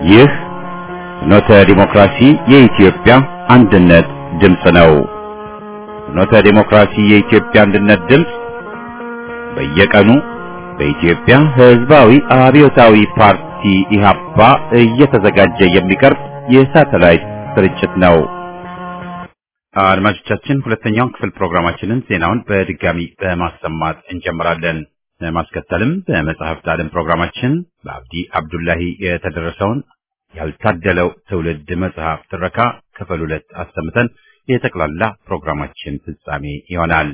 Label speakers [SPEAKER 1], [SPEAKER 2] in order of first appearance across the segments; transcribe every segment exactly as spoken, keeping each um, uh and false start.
[SPEAKER 1] ይህ ፍኖተ ዲሞክራሲ የኢትዮጵያ አንድነት ድምፅ ነው። ፍኖተ ዲሞክራሲ የኢትዮጵያ አንድነት ድምፅ በየቀኑ በኢትዮጵያ ሕዝባዊ አብዮታዊ ፓርቲ ኢህአፓ እየተዘጋጀ የሚቀርብ የሳተላይት ስርጭት ነው። አድማጮቻችን፣ ሁለተኛውን ክፍል ፕሮግራማችንን ዜናውን በድጋሚ በማሰማት እንጀምራለን። ለማስከተልም በመጽሐፍት ዓለም ፕሮግራማችን በአብዲ አብዱላሂ የተደረሰውን ያልታደለው ትውልድ መጽሐፍ ትረካ ክፍል ሁለት አሰምተን የጠቅላላ ፕሮግራማችን ፍጻሜ ይሆናል።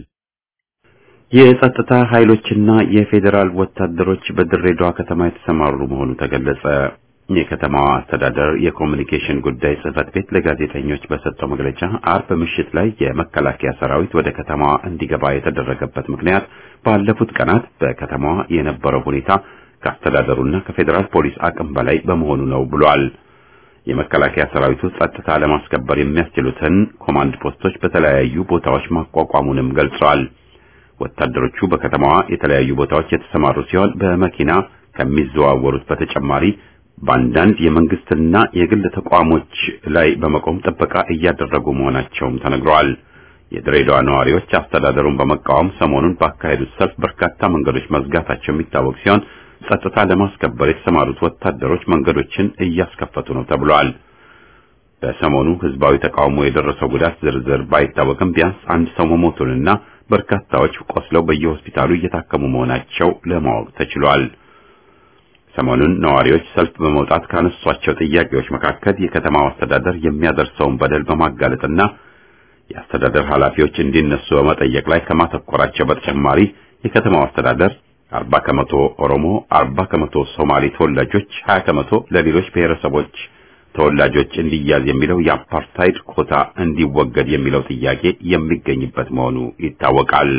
[SPEAKER 1] የጸጥታ ኃይሎችና የፌዴራል ወታደሮች በድሬዳዋ ከተማ የተሰማሩ መሆኑ ተገለጸ። የከተማዋ አስተዳደር የኮሙኒኬሽን ጉዳይ ጽህፈት ቤት ለጋዜጠኞች በሰጠው መግለጫ አርብ ምሽት ላይ የመከላከያ ሰራዊት ወደ ከተማዋ እንዲገባ የተደረገበት ምክንያት ባለፉት ቀናት በከተማዋ የነበረው ሁኔታ ከአስተዳደሩና ከፌዴራል ፖሊስ አቅም በላይ በመሆኑ ነው ብሏል። የመከላከያ ሰራዊቱ ጸጥታ ለማስከበር የሚያስችሉትን ኮማንድ ፖስቶች በተለያዩ ቦታዎች ማቋቋሙንም ገልጿል። ወታደሮቹ በከተማዋ የተለያዩ ቦታዎች የተሰማሩ ሲሆን በመኪና ከሚዘዋወሩት በተጨማሪ በአንዳንድ የመንግስትና የግል ተቋሞች ላይ በመቆም ጥበቃ እያደረጉ መሆናቸውም ተነግሯል። የድሬዳዋ ነዋሪዎች አስተዳደሩን በመቃወም ሰሞኑን ባካሄዱት ሰልፍ በርካታ መንገዶች መዝጋታቸው የሚታወቅ ሲሆን ጸጥታ ለማስከበር የተሰማሩት ወታደሮች መንገዶችን እያስከፈቱ ነው ተብሏል። በሰሞኑ ህዝባዊ ተቃውሞ የደረሰው ጉዳት ዝርዝር ባይታወቅም ቢያንስ አንድ ሰው መሞቱንና በርካታዎች ቆስለው በየሆስፒታሉ እየታከሙ መሆናቸው ለማወቅ ተችሏል። ሰሞኑን ነዋሪዎች ሰልፍ በመውጣት ካነሷቸው ጥያቄዎች መካከል የከተማው አስተዳደር የሚያደርሰውን በደል በማጋለጥና የአስተዳደር ኃላፊዎች እንዲነሱ በመጠየቅ ላይ ከማተኮራቸው በተጨማሪ የከተማው አስተዳደር አርባ ከመቶ ኦሮሞ፣ አርባ ከመቶ ሶማሌ ተወላጆች፣ ሀያ ከመቶ ለሌሎች ብሔረሰቦች ተወላጆች እንዲያዝ የሚለው የአፓርታይድ ኮታ እንዲወገድ የሚለው ጥያቄ የሚገኝበት መሆኑ ይታወቃል።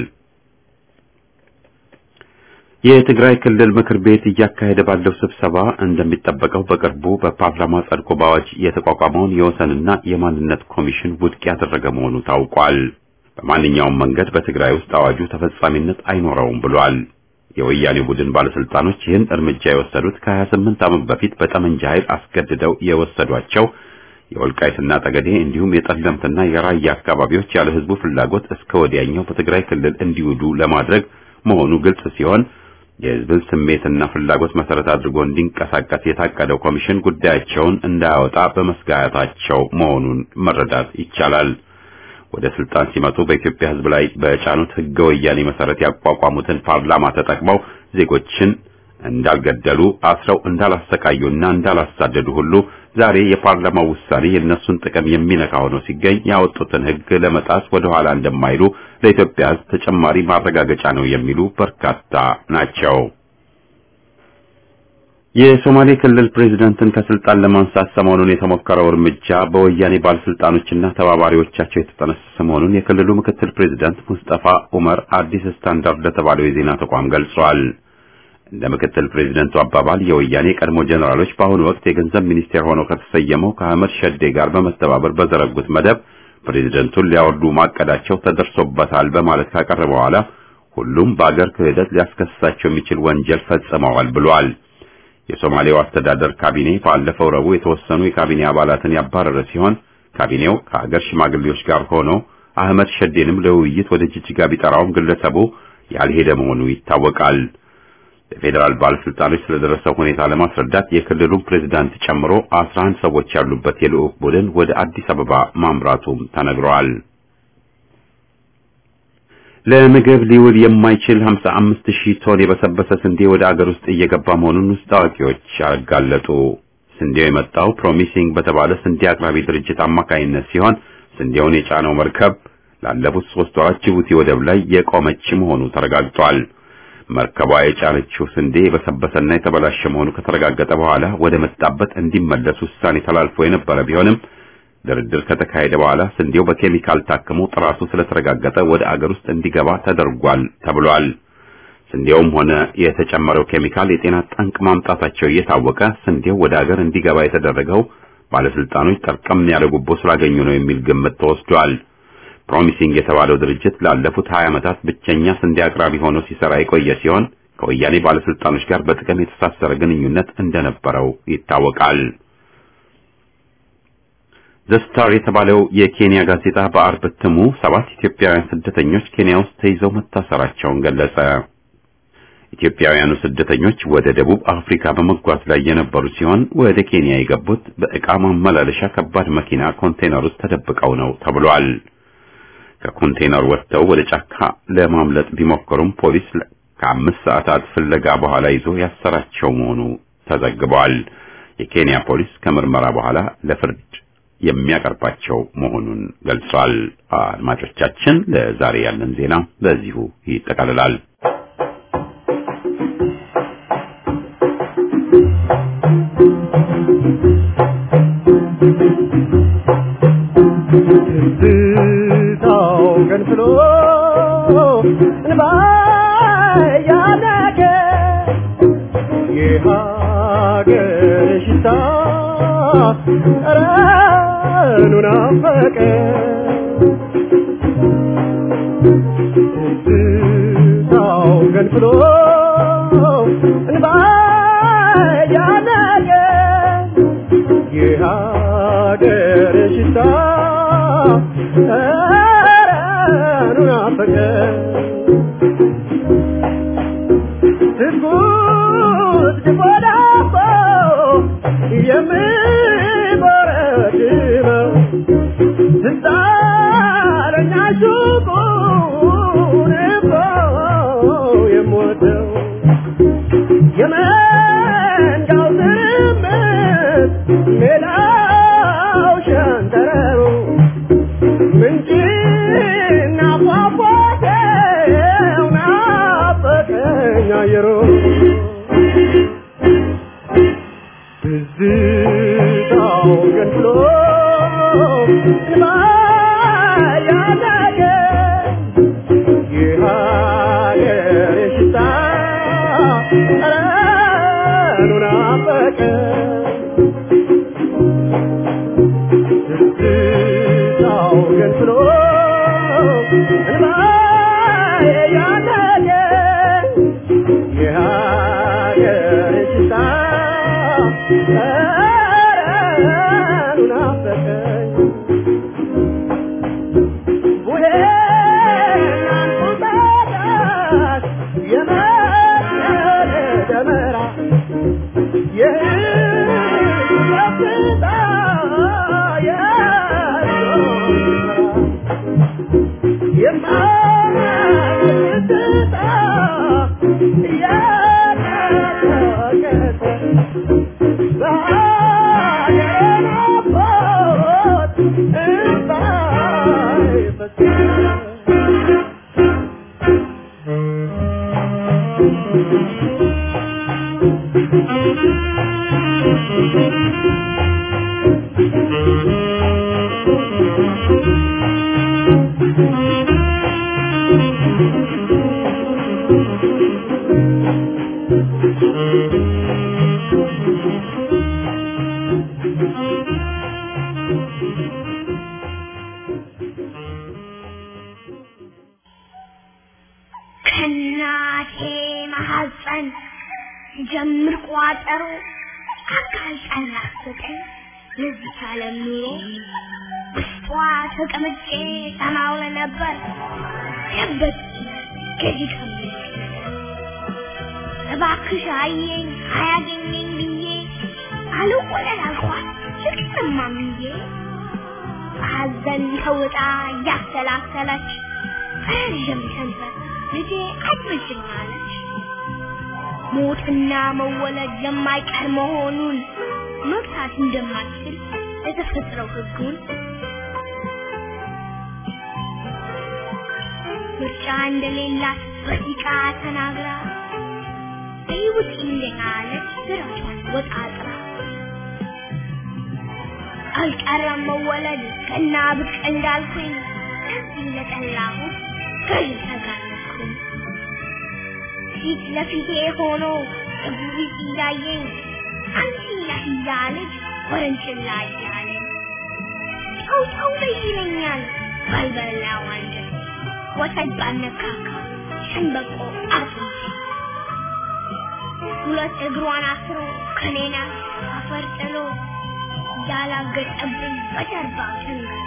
[SPEAKER 1] የትግራይ ክልል ምክር ቤት እያካሄደ ባለው ስብሰባ እንደሚጠበቀው በቅርቡ በፓርላማ ጸድቆ በአዋጅ የተቋቋመውን የወሰንና የማንነት ኮሚሽን ውድቅ ያደረገ መሆኑ ታውቋል። በማንኛውም መንገድ በትግራይ ውስጥ አዋጁ ተፈጻሚነት አይኖረውም ብሏል። የወያኔ ቡድን ባለስልጣኖች ይህን እርምጃ የወሰዱት ከሀያ ስምንት ዓመት በፊት በጠመንጃ ኃይል አስገድደው የወሰዷቸው የወልቃይትና ጠገዴ እንዲሁም የጠለምትና የራያ አካባቢዎች ያለ ህዝቡ ፍላጎት እስከ ወዲያኛው በትግራይ ክልል እንዲውዱ ለማድረግ መሆኑ ግልጽ ሲሆን የህዝብን ስሜትና ፍላጎት መሰረት አድርጎ እንዲንቀሳቀስ የታቀደው ኮሚሽን ጉዳያቸውን እንዳያወጣ በመስጋታቸው መሆኑን መረዳት ይቻላል። ወደ ስልጣን ሲመጡ በኢትዮጵያ ህዝብ ላይ በጫኑት ህገ ወያኔ መሰረት ያቋቋሙትን ፓርላማ ተጠቅመው ዜጎችን እንዳልገደሉ፣ አስረው እንዳላሰቃዩና እንዳላሳደዱ ሁሉ ዛሬ የፓርላማው ውሳኔ የነሱን ጥቅም የሚነካ ሆኖ ሲገኝ ያወጡትን ህግ ለመጣስ ወደ ኋላ እንደማይሉ ለኢትዮጵያ ህዝብ ተጨማሪ ማረጋገጫ ነው የሚሉ በርካታ ናቸው። የሶማሌ ክልል ፕሬዝዳንትን ከስልጣን ለማንሳት ሰሞኑን የተሞከረው እርምጃ በወያኔ ባለስልጣኖችና ተባባሪዎቻቸው የተጠነሰሰ መሆኑን የክልሉ ምክትል ፕሬዝዳንት ሙስጠፋ ዑመር አዲስ ስታንዳርድ ለተባለው የዜና ተቋም ገልጸዋል። እንደ ምክትል ፕሬዝዳንቱ አባባል የወያኔ ቀድሞ ጀነራሎች በአሁኑ ወቅት የገንዘብ ሚኒስቴር ሆነው ከተሰየመው ከአህመድ ሸዴ ጋር በመተባበር በዘረጉት መደብ ፕሬዝዳንቱን ሊያወርዱ ማቀዳቸው ተደርሶበታል በማለት ካቀረበ በኋላ ሁሉም በአገር ክህደት ሊያስከስሳቸው የሚችል ወንጀል ፈጽመዋል ብሏል። የሶማሌው አስተዳደር ካቢኔ ባለፈው ረቡዕ የተወሰኑ የካቢኔ አባላትን ያባረረ ሲሆን ካቢኔው ከአገር ሽማግሌዎች ጋር ሆኖ አህመድ ሸዴንም ለውይይት ወደ ጅጅጋ ቢጠራውም ግለሰቡ ያልሄደ መሆኑ ይታወቃል። የፌዴራል ባለስልጣኖች ስለደረሰው ሁኔታ ለማስረዳት የክልሉን ፕሬዝዳንት ጨምሮ አስራ አንድ ሰዎች ያሉበት የልዑክ ቡድን ወደ አዲስ አበባ ማምራቱም ተነግሯል። ለምግብ ሊውል የማይችል ሀምሳ አምስት ሺህ ቶን የበሰበሰ ስንዴ ወደ አገር ውስጥ እየገባ መሆኑን ውስጥ አዋቂዎች አጋለጡ። ስንዴው የመጣው ፕሮሚሲንግ በተባለ ስንዴ አቅራቢ ድርጅት አማካይነት ሲሆን ስንዴውን የጫነው መርከብ ላለፉት ሶስት ወራት ጅቡቲ ወደብ ላይ የቆመች መሆኑ ተረጋግጧል። መርከቧ የጫነችው ስንዴ የበሰበሰና የተበላሸ መሆኑ ከተረጋገጠ በኋላ ወደ መጣበት እንዲመለስ ውሳኔ ተላልፎ የነበረ ቢሆንም ድርድር ከተካሄደ በኋላ ስንዴው በኬሚካል ታክሞ ጥራቱ ስለተረጋገጠ ወደ አገር ውስጥ እንዲገባ ተደርጓል ተብሏል። ስንዴውም ሆነ የተጨመረው ኬሚካል የጤና ጠንቅ ማምጣታቸው እየታወቀ ስንዴው ወደ አገር እንዲገባ የተደረገው ባለስልጣኖች ጠርቀም ያለ ጉቦ ስላገኙ ነው የሚል ግምት ተወስዷል። ፕሮሚሲንግ የተባለው ድርጅት ላለፉት ሀያ ዓመታት ብቸኛ ስንዴ አቅራቢ ሆኖ ሲሰራ የቆየ ሲሆን ከወያኔ ባለስልጣኖች ጋር በጥቅም የተሳሰረ ግንኙነት እንደነበረው ይታወቃል። ዘ ስታር የተባለው የኬንያ ጋዜጣ በአርብ እትሙ ሰባት ኢትዮጵያውያን ስደተኞች ኬንያ ውስጥ ተይዘው መታሰራቸውን ገለጸ። ኢትዮጵያውያኑ ስደተኞች ወደ ደቡብ አፍሪካ በመጓዝ ላይ የነበሩ ሲሆን ወደ ኬንያ የገቡት በዕቃ ማመላለሻ ከባድ መኪና ኮንቴነር ውስጥ ተደብቀው ነው ተብሏል። ከኮንቴነር ወጥተው ወደ ጫካ ለማምለጥ ቢሞክሩም ፖሊስ ከአምስት ሰዓታት ፍለጋ በኋላ ይዞ ያሰራቸው መሆኑ ተዘግቧል። የኬንያ ፖሊስ ከምርመራ በኋላ ለፍርድ የሚያቀርባቸው መሆኑን ገልጿል። አድማጮቻችን ለዛሬ ያለን ዜና በዚሁ ይጠቃልላል።
[SPEAKER 2] ትዝታው ገንፍሎ እንባያነገ የሀገር ሽታ ረኑን አፈቀ ትዝታው ገንፍሎ እንባያነገ የሀገር ሽታ ረኑን አፈቀ ትኩስ ድፎዳፎ የሚበረድመው ትዛለኛ ሹቁን እኮ የምወደው የመንጋው ትርምስ ሜዳው ሸንተረሩ ምንጭና ፏፏቴው ናፈቀኝ አየሩ ትዝታው ገንፍሎ እንባያነገ የሀገር ሽታ ረኑን አፈቀ ትዝታው ገንፍሎ እንባያነገ የሀገር ሽታ ረኑን አፈቀ ቡሄናን ቁጣት የመሰለ ደመራ የህይወት የማይትታ ያተከተ በሀገሬን አቦት እንዳይፈታ
[SPEAKER 3] ከናቴ ማህፀን ጀምር ቋጠሮ አካል ጠላፍቀኝ ለዚህ ዓለም ኑሮ ውስጧ ተቀምጬ ተማውለ ነበር የበት ከዚህ እባክሽ አየኝ አያገኘኝ ብዬ አልወለድ አልኳት ልቅማምዬ ሐዘን ተውጣ እያሰላሰለች ረዥም ሰንበት ልጄ አትመጭኝ አለች ሞትና መወለድ የማይቀር መሆኑን መግታት እንደማትችል የተፈጥረው ሕጉን ምርጫ እንደሌላት በሲቃ ተናግራ በሕይወት እንደናለች ስራቿን ወጣጥራ አልቀረም መወለድ ከና ብቅ እንዳልኩኝ ከዚህ ለጠላሁ ከዚህ ተጋለጥኩኝ ፊት ለፊቴ ሆኖ እጉሪት እንዳየኝ አንቺ ነህ እያለች ወረንጭላ እያለኝ ጨው ጨው ይለኛል ባልበላው አንጀት ወተት ባነካካ ሸንበቆ አፍንጫ ሁለት እግሯን አስሮ ከኔና አፈር ጥሎ ያላገጠብኝ በጀርባ ተንጋሎ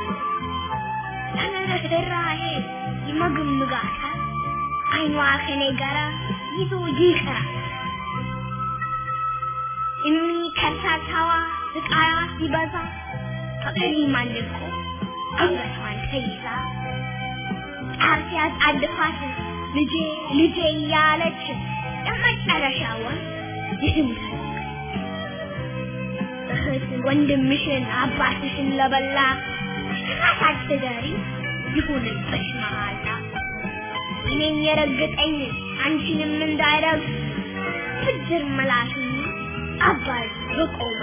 [SPEAKER 3] ተነረራሄ ይመግምጋታል አይኗ ከኔ ጋራ ይዞ ይቀራል እሚ ከሳታዋ ስቃያ ሲበዛ ፈቀሪ ማንልኮ አንገቷን ተይዛ አርሲያት አድፋት ልጄ ልጄ ያለች የመጨረሻውን ይህም እህት ወንድምሽን አባትሽን ለበላ አሳትገሪ ይሁንልሽ መሃላ እኔን የረገጠኝ አንቺንም እንዳይረግጥ ፍጅር መላሽ አባይ በቆመ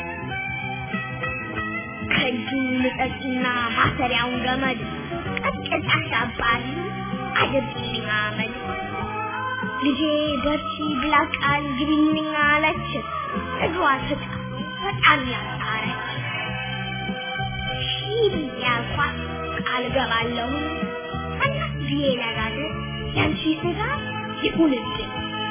[SPEAKER 3] ከእጁ ልጠቂና ማሰሪያውን ገመድ ቀጥቅጣሽ አባሪ አድርጊልኝ አመድ ልጄ በርቺ ብላ ቃል ግቢልኝ አለች እግሯ ተጣ በጣም ያጣረች ሺህ ያልኳት ቃል ገባለሁ እናት ብዬ ነጋደ ያንቺ ስጋ ይሁንልኝ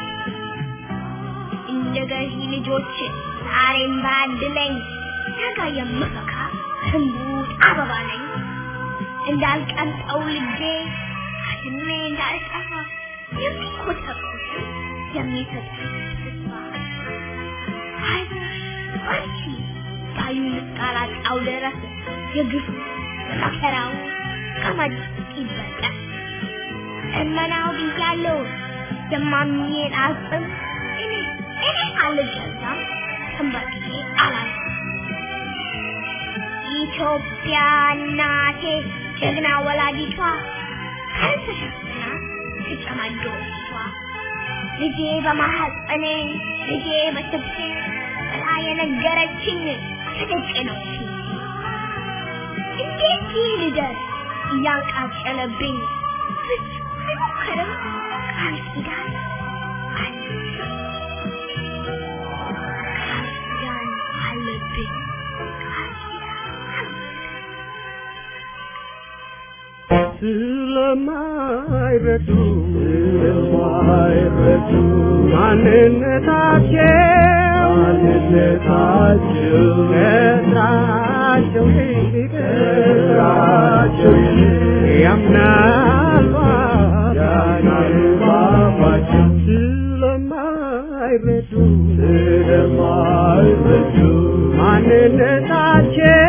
[SPEAKER 3] እንደገዢ ልጆች ዛሬም ባድለኝ ነገ የምፈካ ህንቡት አበባ ነኝ እንዳልቀንጠው ልጄ አድሜ እንዳልጠፋ የሚኮተኩት የሚሰጥ ተስፋ አይዞሽ በርቺ ባዩን እስካላጣው ድረስ የግፉ የመከራው ገመድ ይበጠስ እመናው ብያለሁ የማምኜን አጽም እኔ እኔ አልገዛም ተንበርክኬ አላልኩም ኢትዮጵያ እናቴ ጀግና ወላዲቷ ካልተሸፍና ትጨማዶቷ ልጄ በማህፀኔ ልጄ በስብሴ ብላ የነገረችኝ ትድቅ ነው እንዴት ልደር እያቃጨለብኝ ፍጹም አይሞክርም ቃል ኪዳን
[SPEAKER 2] ስለማይረዱ ስለማይረዱ ማንነታቸው ማንነታቸው ከስራቸው ከስራቸው ያምናሉ ያምናሉ ስለማይረዱ ስለማይረዱ ማንነታቸው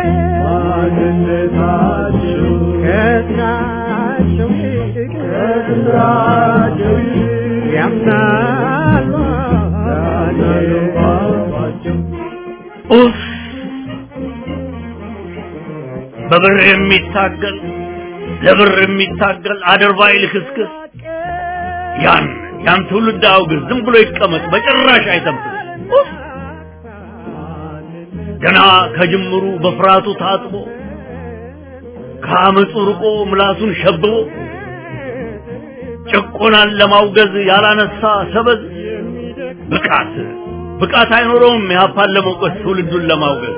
[SPEAKER 2] ማንነታቸው ከስራቸው ከስራቸው ያምናሉ
[SPEAKER 4] ኡፍ በብር የሚታገል ለብር የሚታገል አድርባይ ልክስክስ ያን ያን ትውልድ አውግዝ ዝም ብሎ ይቀመጥ በጭራሽ አይተምም ገና ከጅምሩ በፍራቱ ታጥቦ ከአመፁ ርቆ ምላሱን ሸብቦ ጭቆናን ለማውገዝ ያላነሳ ሰበዝ ብቃት ብቃት አይኖረውም ያፋን ለመውቀስ ትውልዱን ለማውገዝ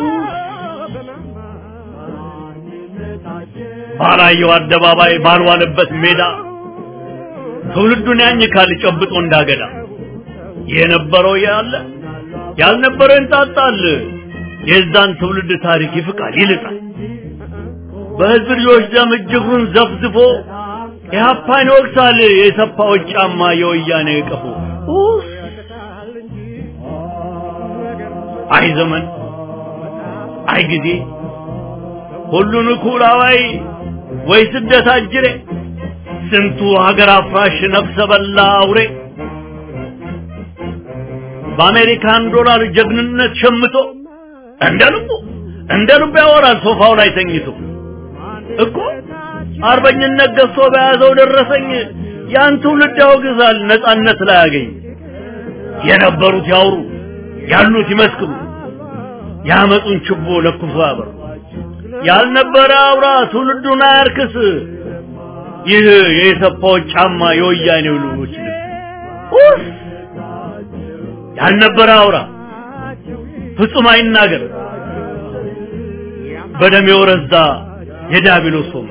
[SPEAKER 4] ባላየው አደባባይ ባልዋለበት ሜዳ ትውልዱን ያኝካል ጨብጦ እንዳገዳ የነበረው ያለ ያልነበረው እንጣጣል የዛን ትውልድ ታሪክ ይፍቃል ይልጣል በህዝብ ልጆች ደም እጅጉን ዘፍዝፎ ኢህአፓን ይወቅሳል የሰፋው ጫማ የወያኔ ቀፎ አይ ዘመን አይ ጊዜ ሁሉን ኩላዋይ ወይ ስደት አጅሬ ስንቱ ሀገር አፍራሽ ነፍሰ በላ አውሬ በአሜሪካን ዶላር ጀግንነት ሸምቶ እንደ ልቡ እንደ ልቡ ያወራል ሶፋው ላይ ተኝቶ እኮ አርበኝነት ገዝቶ በያዘው ደረሰኝ ያን ትውልድ ያወግዛል ነጻነት ላይ ያገኝ የነበሩት ያውሩ ያሉት ይመስክሩ ያመጡን ችቦ ለኩሶ ያበሩ ያልነበረ አውራ ትውልዱን አያርክስ ይህ የሰፋው ጫማ የወያኔው ልጆች ኡፍ ያልነበረ አውራ ፍጹም አይናገር በደም የወረዛ የዳቢሎስ ሆም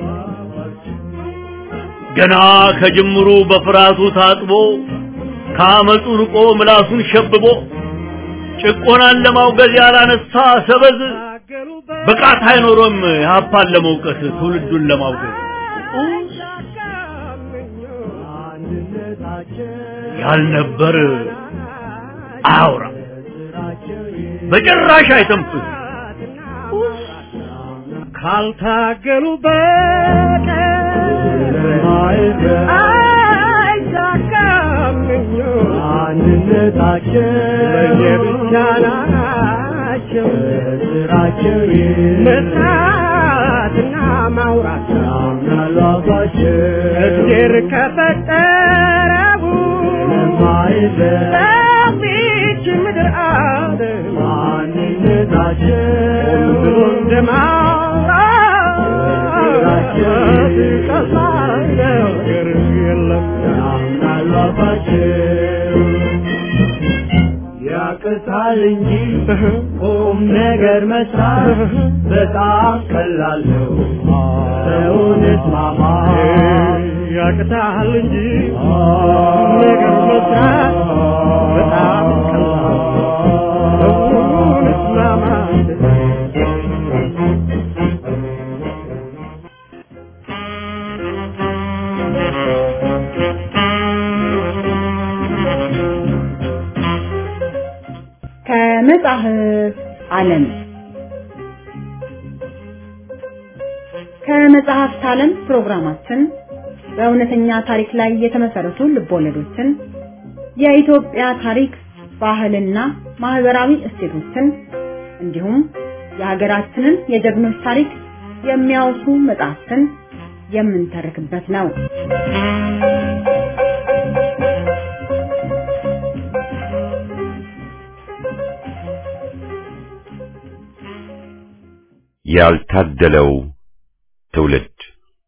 [SPEAKER 4] ገና ከጅምሩ በፍራቱ ታጥቦ ካመፁ ርቆ ምላሱን ሸብቦ ጭቆናን ለማውገዝ ያላነሳ ሰበዝ ብቃት አይኖርም ሀፓን ለመውቀስ ትውልዱን ለማውገዝ ያልነበር አውራ በጭራሽ አይተንፍስ
[SPEAKER 2] ካልታገሉ በቀር አይሳካም አንድነታቸው ለየብቻ ናቸው ስራቸው መስራትና ማውራት ያምናሉ አባቸው እግዜር ከፈጠረው ሰፊች ምድር አለ ማንነታቸው ሁሉ እንደማውራት ቀላል ነገር የለም ያምናሉ አባቸው ያቅታል እንጂ ቁም ነገር መስራት በጣም ቀላል ነው ሰውነት ማማ ያቅታል እንጂ ቁም ነገር መስራት በጣም ቀላል ነው ሰውነት ማማ
[SPEAKER 5] ከመጽሐፍ ዓለም ከመጽሐፍት ዓለም ፕሮግራማችን በእውነተኛ ታሪክ ላይ የተመሰረቱ ልቦለዶችን የኢትዮጵያ ታሪክ ባህልና ማህበራዊ እሴቶችን እንዲሁም የሀገራችንን የጀግኖች ታሪክ የሚያወሱ መጽሐፍትን የምንተርክበት ነው።
[SPEAKER 1] ያልታደለው ትውልድ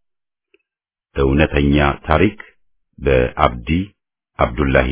[SPEAKER 1] እውነተኛ ታሪክ በአብዲ አብዱላሂ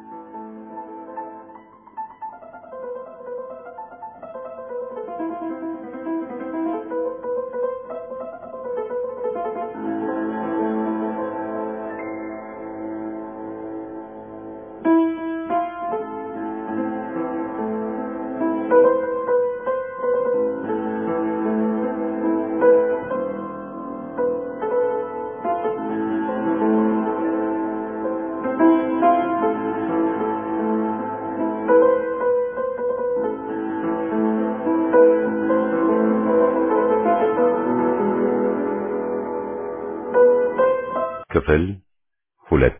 [SPEAKER 1] ክፍል ሁለት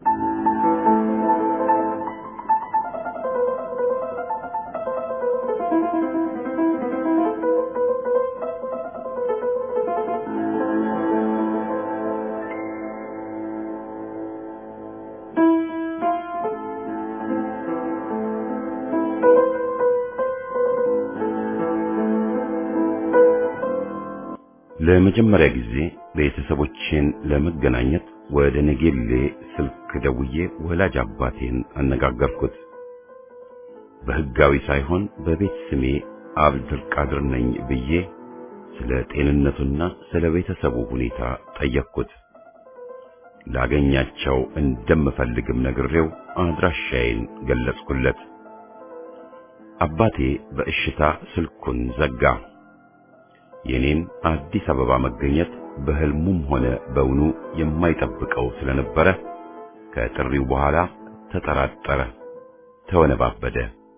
[SPEAKER 1] ለመጀመሪያ ጊዜ ቤተሰቦቼን ለመገናኘት ወደ ነጌሌ ስልክ ደውዬ ወላጅ አባቴን አነጋገርኩት። በህጋዊ ሳይሆን በቤት ስሜ አብዱል ቃድር ነኝ ብዬ ስለ ጤንነቱና ስለ ቤተሰቡ ሁኔታ ጠየቅኩት። ላገኛቸው እንደምፈልግም ነግሬው አድራሻዬን ገለጽኩለት። አባቴ በእሽታ ስልኩን ዘጋ። የኔን አዲስ አበባ መገኘት በህልሙም ሆነ በውኑ የማይጠብቀው ስለነበረ ከጥሪው በኋላ ተጠራጠረ፣ ተወነባበደ።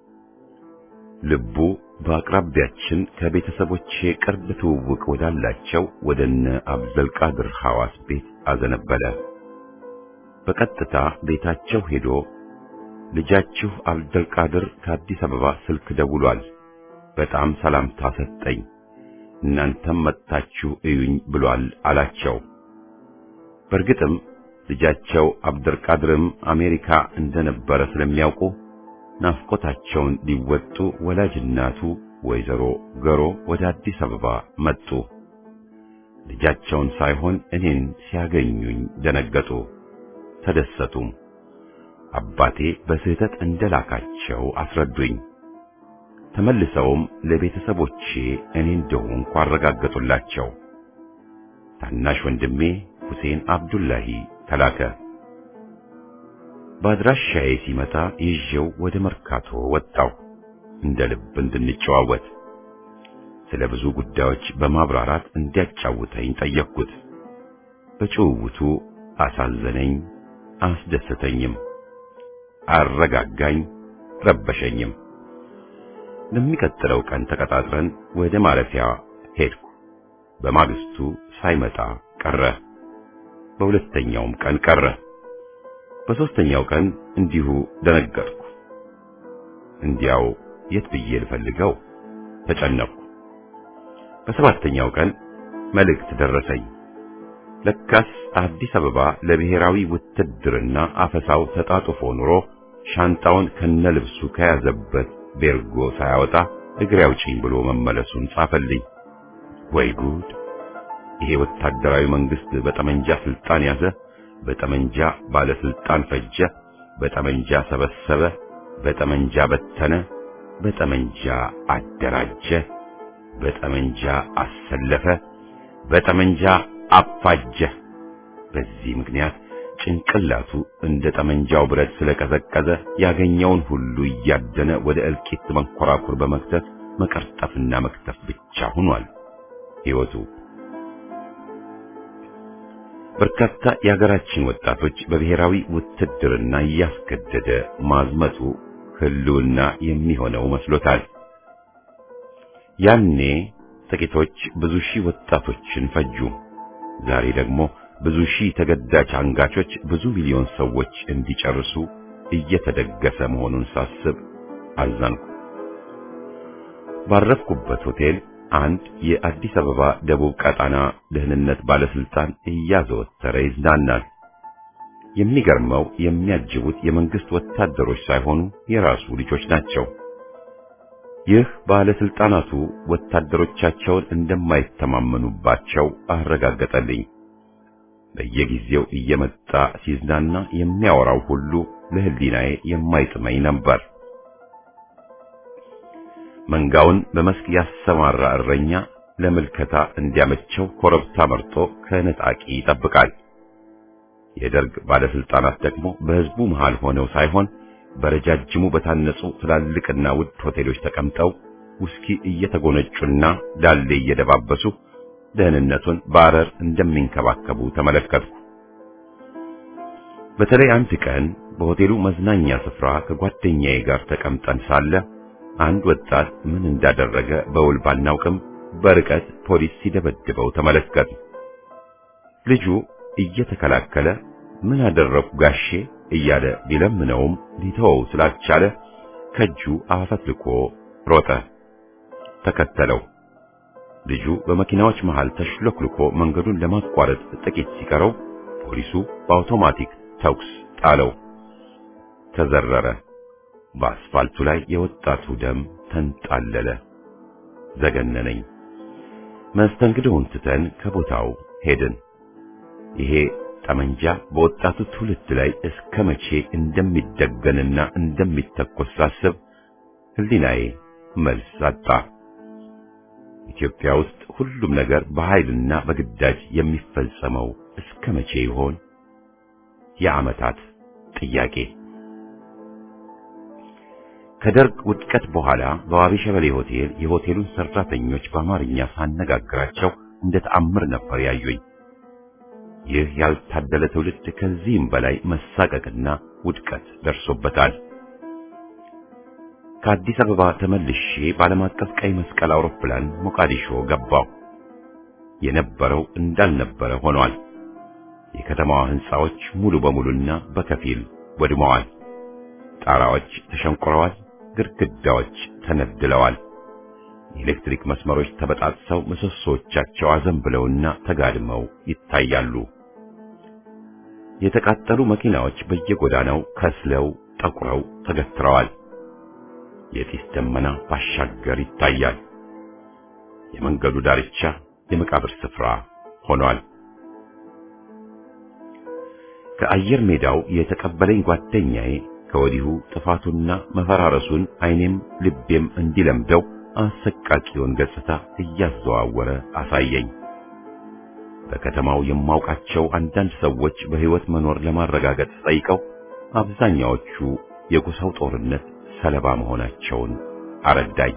[SPEAKER 1] ልቡ በአቅራቢያችን ከቤተሰቦቼ ቅርብ ትውውቅ ወዳላቸው ወደነ አብዱል ቃድር ሐዋስ ቤት አዘነበለ። በቀጥታ ቤታቸው ሄዶ ልጃችሁ አብዱል ቃድር ከአዲስ አበባ ስልክ ደውሏል፣ በጣም ሰላምታ ሰጠኝ፣ እናንተም መጣችሁ እዩኝ ብሏል አላቸው። በርግጥም ልጃቸው አብዱል ቃድርም አሜሪካ እንደነበረ ስለሚያውቁ ናፍቆታቸውን ሊወጡ ወላጅ እናቱ ወይዘሮ ገሮ ወደ አዲስ አበባ መጡ። ልጃቸውን ሳይሆን እኔን ሲያገኙኝ ደነገጡ፣ ተደሰቱም። አባቴ በስህተት እንደላካቸው አስረዱኝ። ተመልሰውም ለቤተሰቦቼ እኔ እንደሆንኩ አረጋገጡላቸው። ታናሽ ወንድሜ ሁሴን አብዱላሂ ተላከ። በአድራሻዬ ሲመጣ ይዤው ወደ መርካቶ ወጣው። እንደ ልብ እንድንጨዋወት ስለ ብዙ ጉዳዮች በማብራራት እንዲያጫውተኝ ጠየቅኩት። በጭውውቱ አሳዘነኝ፣ አስደሰተኝም፣ አረጋጋኝ፣ ረበሸኝም። ለሚቀጥለው ቀን ተቀጣጥረን ወደ ማረፊያ ሄድኩ። በማግስቱ ሳይመጣ ቀረ። በሁለተኛውም ቀን ቀረ። በሶስተኛው ቀን እንዲሁ ደነገጥኩ። እንዲያው የት ብዬ ልፈልገው ተጨነቅኩ። በሰባተኛው ቀን መልእክት ደረሰኝ። ለካስ አዲስ አበባ ለብሔራዊ ውትድርና አፈሳው ተጣጥፎ ኑሮ ሻንጣውን ከነልብሱ ከያዘበት ቤርጎ ሳያወጣ እግሬ አውጪኝ ብሎ መመለሱን ጻፈልኝ። ወይ ጉድ! ይሄ ወታደራዊ መንግስት በጠመንጃ ስልጣን ያዘ፣ በጠመንጃ ባለስልጣን ፈጀ፣ በጠመንጃ ሰበሰበ፣ በጠመንጃ በተነ፣ በጠመንጃ አደራጀ፣ በጠመንጃ አሰለፈ፣ በጠመንጃ አፋጀ። በዚህ ምክንያት ጭንቅላቱ እንደ ጠመንጃው ብረት ስለቀዘቀዘ ያገኘውን ሁሉ እያደነ ወደ እልቂት መንኮራኩር በመክተት መቀርጠፍና መክተፍ ብቻ ሆኗል ሕይወቱ። በርካታ የሀገራችን ወጣቶች በብሔራዊ ውትድርና እያስገደደ ማዝመቱ ህልውና የሚሆነው መስሎታል። ያኔ ጥቂቶች ብዙ ሺህ ወጣቶችን ፈጁ። ዛሬ ደግሞ ብዙ ሺህ ተገዳጅ አንጋቾች ብዙ ሚሊዮን ሰዎች እንዲጨርሱ እየተደገሰ መሆኑን ሳስብ አዘንኩ። ባረፍኩበት ሆቴል አንድ የአዲስ አበባ ደቡብ ቀጣና ደህንነት ባለስልጣን እያዘወተረ ይዝናናል። የሚገርመው የሚያጅቡት የመንግስት ወታደሮች ሳይሆኑ የራሱ ልጆች ናቸው። ይህ ባለስልጣናቱ ወታደሮቻቸውን እንደማይተማመኑባቸው አረጋገጠልኝ። በየጊዜው እየመጣ ሲዝናና የሚያወራው ሁሉ ለህሊናዬ የማይጥመኝ ነበር። መንጋውን በመስክ ያሰማራ እረኛ ለምልከታ እንዲያመቸው ኮረብታ መርጦ ከነጣቂ ይጠብቃል። የደርግ ባለስልጣናት ደግሞ በህዝቡ መሃል ሆነው ሳይሆን በረጃጅሙ በታነጹ ትላልቅና ውድ ሆቴሎች ተቀምጠው ውስኪ እየተጎነጩና ዳሌ እየደባበሱ ደህንነቱን ባረር እንደሚንከባከቡ ተመለከትኩ። በተለይ አንድ ቀን በሆቴሉ መዝናኛ ስፍራ ከጓደኛዬ ጋር ተቀምጠን ሳለ አንድ ወጣት ምን እንዳደረገ በውል ባናውቅም በርቀት ፖሊስ ሲደበድበው ተመለከት። ልጁ እየተከላከለ ምን አደረኩ ጋሼ እያለ ቢለምነውም ሊተወው ስላልቻለ ከጁ አፈትልኮ ሮጠ። ተከተለው። ልጁ በመኪናዎች መሃል ተሽለክልኮ መንገዱን ለማቋረጥ ጥቂት ሲቀረው ፖሊሱ በአውቶማቲክ ተኩስ ጣለው። ተዘረረ። በአስፋልቱ ላይ የወጣቱ ደም ተንጣለለ። ዘገነነኝ። መስተንግዶውን ትተን ከቦታው ሄድን። ይሄ ጠመንጃ በወጣቱ ትውልድ ላይ እስከ መቼ እንደሚደገንና እንደሚተኮስ ሳስብ ህሊናዬ መልስ አጣ። ኢትዮጵያ ውስጥ ሁሉም ነገር በኃይልና በግዳጅ የሚፈጸመው እስከ መቼ ይሆን? የዓመታት ጥያቄ። ከደርግ ውድቀት በኋላ በዋቢ ሸበሌ ሆቴል የሆቴሉን ሰራተኞች በአማርኛ ሳነጋግራቸው እንደ ተአምር ነበር ያዩኝ። ይህ ያልታደለ ትውልድ ከዚህም በላይ መሳቀቅና ውድቀት ደርሶበታል። ከአዲስ አበባ ተመልሼ በዓለም አቀፍ ቀይ መስቀል አውሮፕላን ሞቃዲሾ ገባሁ። የነበረው እንዳልነበረ ሆኗል። የከተማዋ ህንጻዎች ሙሉ በሙሉና በከፊል ወድመዋል። ጣራዎች ተሸንቁረዋል። ግድግዳዎች ተነድለዋል። የኤሌክትሪክ መስመሮች ተበጣጥሰው ምሰሶቻቸው አዘንብለውና ተጋድመው ይታያሉ። የተቃጠሉ መኪናዎች በየጎዳናው ከስለው ጠቁረው ተገትረዋል። የጢስ ደመና ባሻገር ይታያል። የመንገዱ ዳርቻ የመቃብር ስፍራ ሆኗል። ከአየር ሜዳው የተቀበለኝ ጓደኛዬ ከወዲሁ ጥፋቱና መፈራረሱን አይኔም ልቤም እንዲለምደው አሰቃቂውን ገጽታ እያዘዋወረ አሳየኝ። በከተማው የማውቃቸው አንዳንድ ሰዎች በህይወት መኖር ለማረጋገጥ ጠይቀው አብዛኛዎቹ የጎሳው ጦርነት ሰለባ መሆናቸውን አረዳኝ።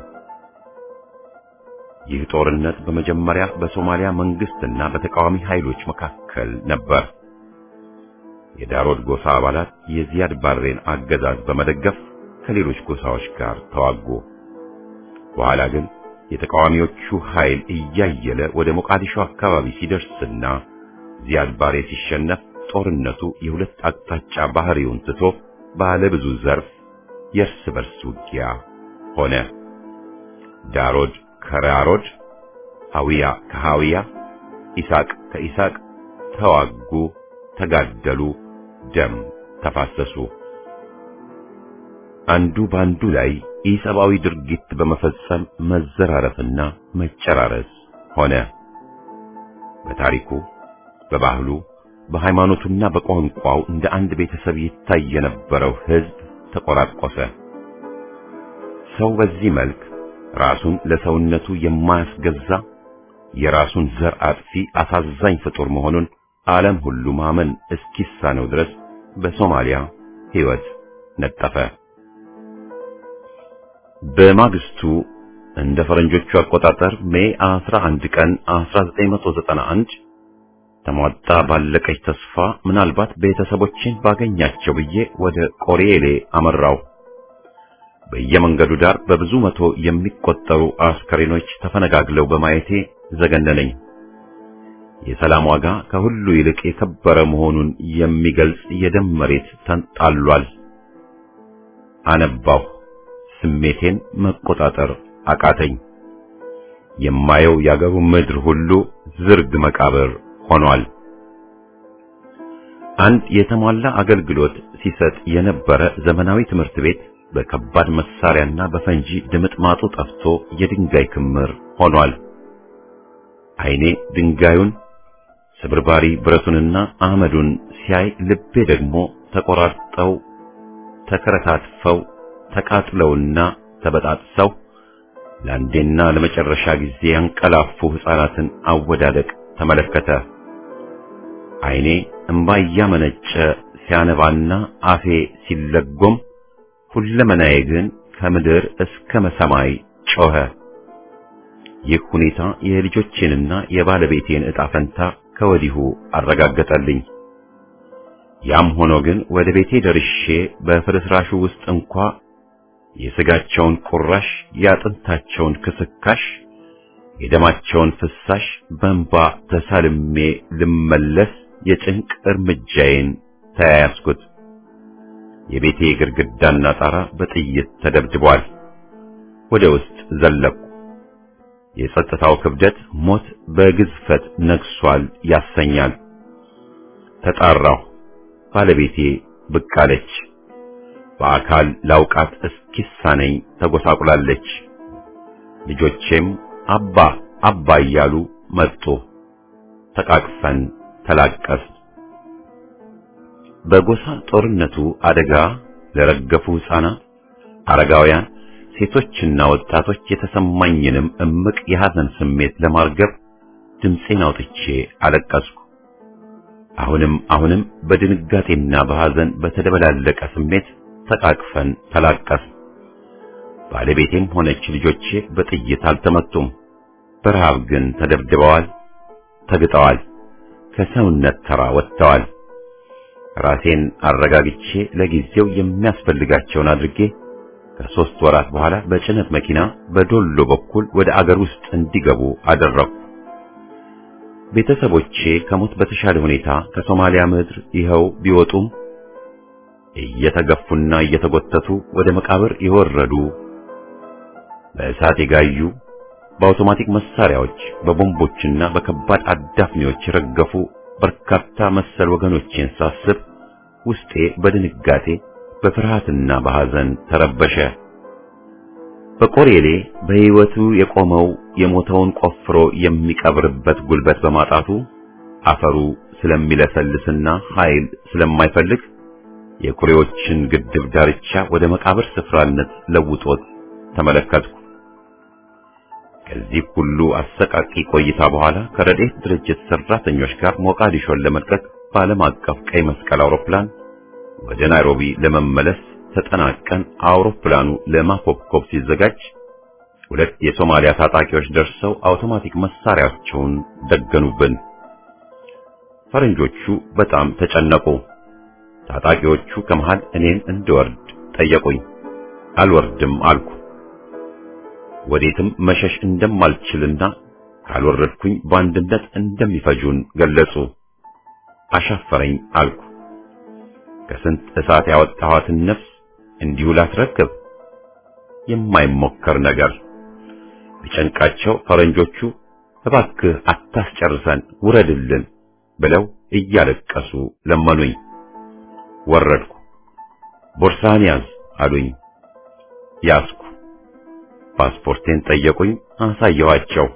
[SPEAKER 1] ይህ ጦርነት በመጀመሪያ በሶማሊያ መንግስትና በተቃዋሚ ኃይሎች መካከል ነበር። የዳሮድ ጎሳ አባላት የዚያድ ባሬን አገዛዝ በመደገፍ ከሌሎች ጎሳዎች ጋር ተዋጉ። በኋላ ግን የተቃዋሚዎቹ ኃይል እያየለ ወደ ሞቃዲሾ አካባቢ ሲደርስና ዚያድ ባሬ ሲሸነፍ ጦርነቱ የሁለት አቅጣጫ ባህሪውን ትቶ ባለ ብዙ ዘርፍ የእርስ በርስ ውጊያ ሆነ። ዳሮድ ከዳሮድ፣ ሐዊያ ከሐዊያ፣ ኢሳቅ ከኢሳቅ ተዋጉ፣ ተጋደሉ፣ ደም ተፋሰሱ። አንዱ ባንዱ ላይ ኢሰብአዊ ድርጊት በመፈጸም መዘራረፍና መጨራረስ ሆነ። በታሪኩ፣ በባህሉ፣ በሃይማኖቱና በቋንቋው እንደ አንድ ቤተሰብ ይታይ የነበረው ሕዝብ ተቆራቆሰ። ሰው በዚህ መልክ ራሱን ለሰውነቱ የማያስገዛ የራሱን ዘር አጥፊ አሳዛኝ ፍጡር መሆኑን ዓለም ሁሉ ማመን እስኪሳነው ድረስ በሶማሊያ ሕይወት ነጠፈ። በማግስቱ እንደ ፈረንጆቹ አቆጣጠር ሜይ አስራ አንድ ቀን አስራ ዘጠኝ መቶ ዘጠና አንድ ተሟጣ ባለቀች ተስፋ ምናልባት ቤተሰቦችን ባገኛቸው ብዬ ወደ ቆሬሌ አመራው። በየመንገዱ ዳር በብዙ መቶ የሚቆጠሩ አስከሬኖች ተፈነጋግለው በማየቴ ዘገነነኝ። የሰላም ዋጋ ከሁሉ ይልቅ የከበረ መሆኑን የሚገልጽ የደም መሬት ተንጣሏል። አነባሁ። ስሜቴን መቆጣጠር አቃተኝ። የማየው ያገሩ ምድር ሁሉ ዝርግ መቃብር ሆኗል። አንድ የተሟላ አገልግሎት ሲሰጥ የነበረ ዘመናዊ ትምህርት ቤት በከባድ መሳሪያና በፈንጂ ድምጥማጡ ጠፍቶ የድንጋይ ክምር ሆኗል። ዓይኔ ድንጋዩን፣ ስብርባሪ ብረቱንና አመዱን ሲያይ ልቤ ደግሞ ተቆራርጠው ተከረታትፈው ተቃጥለውና ተበጣጥሰው ለአንዴና ለመጨረሻ ጊዜ ያንቀላፉ ሕፃናትን አወዳደቅ ተመለከተ። ዓይኔ እንባ እያመነጨ ሲያነባና አፌ ሲለጎም ሁለመናዬ ግን ከምድር እስከ ሰማይ ጮኸ። ይህ ሁኔታ የልጆቼንና የባለቤቴን ዕጣ ፈንታ ከወዲሁ አረጋገጠልኝ። ያም ሆኖ ግን ወደ ቤቴ ደርሼ በፍርስራሹ ውስጥ እንኳ የሥጋቸውን ቁራሽ፣ የአጥንታቸውን ክስካሽ፣ የደማቸውን ፍሳሽ በእንባ ተሳልሜ ልመለስ የጭንቅ እርምጃዬን ተያያዝኩት። የቤቴ ግድግዳና ጣራ በጥይት ተደብድቧል። ወደ ውስጥ ዘለቅኩ። የጸጥታው ክብደት ሞት በግዝፈት ነግሷል ያሰኛል። ተጣራሁ። ባለቤቴ ብቅ አለች። በአካል ላውቃት እስኪሳነኝ ተጎሳቁላለች። ልጆቼም አባ አባ እያሉ መጡ። ተቃቅፈን ተላቀስ። በጎሳ ጦርነቱ አደጋ ለረገፉ ሕፃናት፣ አረጋውያን፣ ሴቶችና ወጣቶች የተሰማኝንም እምቅ የሐዘን ስሜት ለማርገብ ድምፄን አውጥቼ አለቀስኩ። አሁንም አሁንም በድንጋጤና በሐዘን በተደበላለቀ ስሜት ተቃቅፈን ተላቀስ። ባለቤቴም ሆነች ልጆቼ በጥይት አልተመቱም። በረሃብ ግን ተደብድበዋል፣ ተግጠዋል፣ ከሰውነት ተራ ወጥተዋል። ራሴን አረጋግቼ ለጊዜው የሚያስፈልጋቸውን አድርጌ ከሦስት ወራት በኋላ በጭነት መኪና በዶሎ በኩል ወደ አገር ውስጥ እንዲገቡ አደረኩ። ቤተሰቦቼ ከሞት በተሻለ ሁኔታ ከሶማሊያ ምድር ይኸው ቢወጡም እየተገፉና እየተጎተቱ ወደ መቃብር የወረዱ፣ በእሳት የጋዩ፣ በአውቶማቲክ መሳሪያዎች በቦምቦችና በከባድ አዳፍኔዎች የረገፉ በርካታ መሰል ወገኖቼን ሳስብ ውስጤ በድንጋጤ በፍርሃትና በሐዘን ተረበሸ። በቆሬሌ በሕይወቱ የቆመው የሞተውን ቆፍሮ የሚቀብርበት ጉልበት በማጣቱ አፈሩ ስለሚለሰልስና ኃይል ስለማይፈልግ የኩሬዎችን ግድብ ዳርቻ ወደ መቃብር ስፍራነት ለውጦት ተመለከትኩ። ከዚህ ሁሉ አሰቃቂ ቆይታ በኋላ ከረድኤት ድርጅት ሰራተኞች ጋር ሞቃዲሾን ለመልቀቅ በዓለም አቀፍ ቀይ መስቀል አውሮፕላን ወደ ናይሮቢ ለመመለስ ተጠናቀን አውሮፕላኑ ለማኮብኮብ ሲዘጋጅ ሁለት የሶማሊያ ታጣቂዎች ደርሰው አውቶማቲክ መሳሪያቸውን ደገኑብን። ፈረንጆቹ በጣም ተጨነቁ። ታጣቂዎቹ ከመሃል እኔን እንድወርድ ጠየቁኝ። አልወርድም አልኩ። ወዴትም መሸሽ እንደማልችልና ካልወረድኩኝ በአንድነት እንደሚፈጁን ገለጹ። አሻፈረኝ አልኩ። ከስንት እሳት ያወጣኋትን ነፍስ እንዲሁ ላስረክብ? የማይሞከር ነገር። ቢጨንቃቸው ፈረንጆቹ እባክህ አታስጨርሰን ውረድልን ብለው እያለቀሱ ለመኑኝ። ወረድኩ። ቦርሳህን ያዝ አሉኝ። ያዝኩ። ፓስፖርቴን ጠየቁኝ። አሳየኋቸው።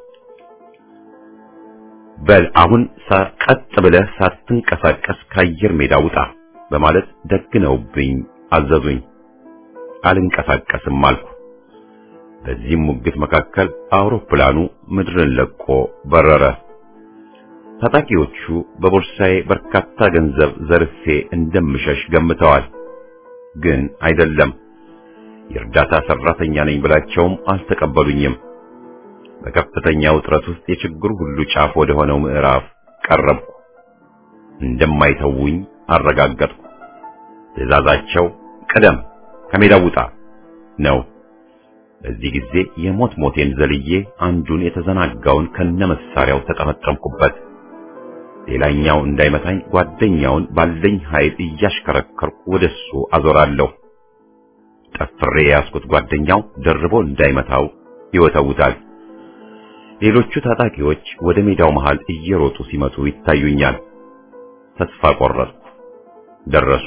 [SPEAKER 1] በል አሁን ቀጥ ብለህ ሳትንቀሳቀስ ከአየር ሜዳ ውጣ በማለት ደግነውብኝ አዘዙኝ። አልንቀሳቀስም አልኩ። በዚህም ሙግት መካከል አውሮፕላኑ ምድርን ለቆ በረረ። ታጣቂዎቹ በቦርሳዬ በርካታ ገንዘብ ዘርፌ እንደምሸሽ ገምተዋል። ግን አይደለም። የእርዳታ ሰራተኛ ነኝ ብላቸውም አልተቀበሉኝም። በከፍተኛ ውጥረት ውስጥ የችግሩ ሁሉ ጫፍ ወደ ሆነው ምዕራፍ ቀረብኩ። እንደማይተውኝ አረጋገጥኩ። ትዕዛዛቸው ቅደም፣ ከሜዳው ውጣ ነው። በዚህ ጊዜ የሞት ሞቴን ዘልዬ አንዱን የተዘናጋውን ከነመሳሪያው ተጠመጠምኩበት። ሌላኛው እንዳይመታኝ ጓደኛውን ባለኝ ኃይል እያሽከረከርኩ ወደሱ አዞራለሁ። ጠፍሬ ያስኩት ጓደኛው ደርቦ እንዳይመታው ይወተውታል። ሌሎቹ ታጣቂዎች ወደ ሜዳው መሃል እየሮጡ ሲመጡ ይታዩኛል። ተስፋ ቆረጥኩ። ደረሱ።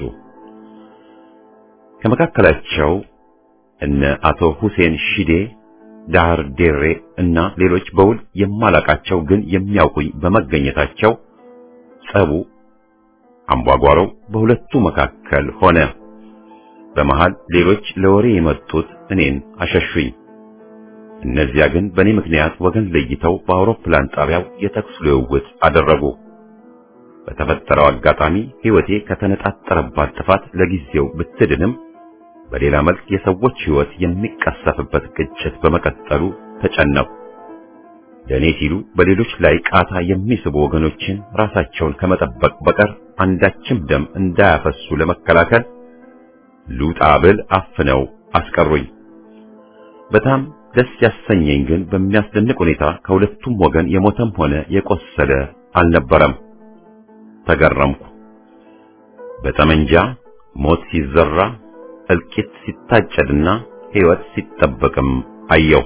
[SPEAKER 1] ከመካከላቸው እነ አቶ ሁሴን ሺዴ፣ ዳር ዴሬ እና ሌሎች በውል የማላቃቸው ግን የሚያውቁኝ በመገኘታቸው ጸቡ አምቧጓሮው በሁለቱ መካከል ሆነ። በመሃል ሌሎች ለወሬ የመጡት እኔን አሸሹኝ። እነዚያ ግን በእኔ ምክንያት ወገን ለይተው በአውሮፕላን ጣቢያው የተኩስ ልውውጥ አደረጉ። በተፈጠረው አጋጣሚ ሕይወቴ ከተነጣጠረባት ጥፋት ለጊዜው ብትድንም በሌላ መልክ የሰዎች ሕይወት የሚቀሰፍበት ግጭት በመቀጠሉ ተጨነቁ። ለእኔ ሲሉ በሌሎች ላይ ቃታ የሚስቡ ወገኖችን ራሳቸውን ከመጠበቅ በቀር አንዳችም ደም እንዳያፈሱ ለመከላከል ሉጣ ብል አፍነው አስቀሩኝ። በጣም ደስ ያሰኘኝ ግን በሚያስደንቅ ሁኔታ ከሁለቱም ወገን የሞተም ሆነ የቆሰለ አልነበረም። ተገረምኩ። በጠመንጃ ሞት ሲዘራ እልቂት ሲታጨድና ሕይወት ሲጠበቅም አየሁ።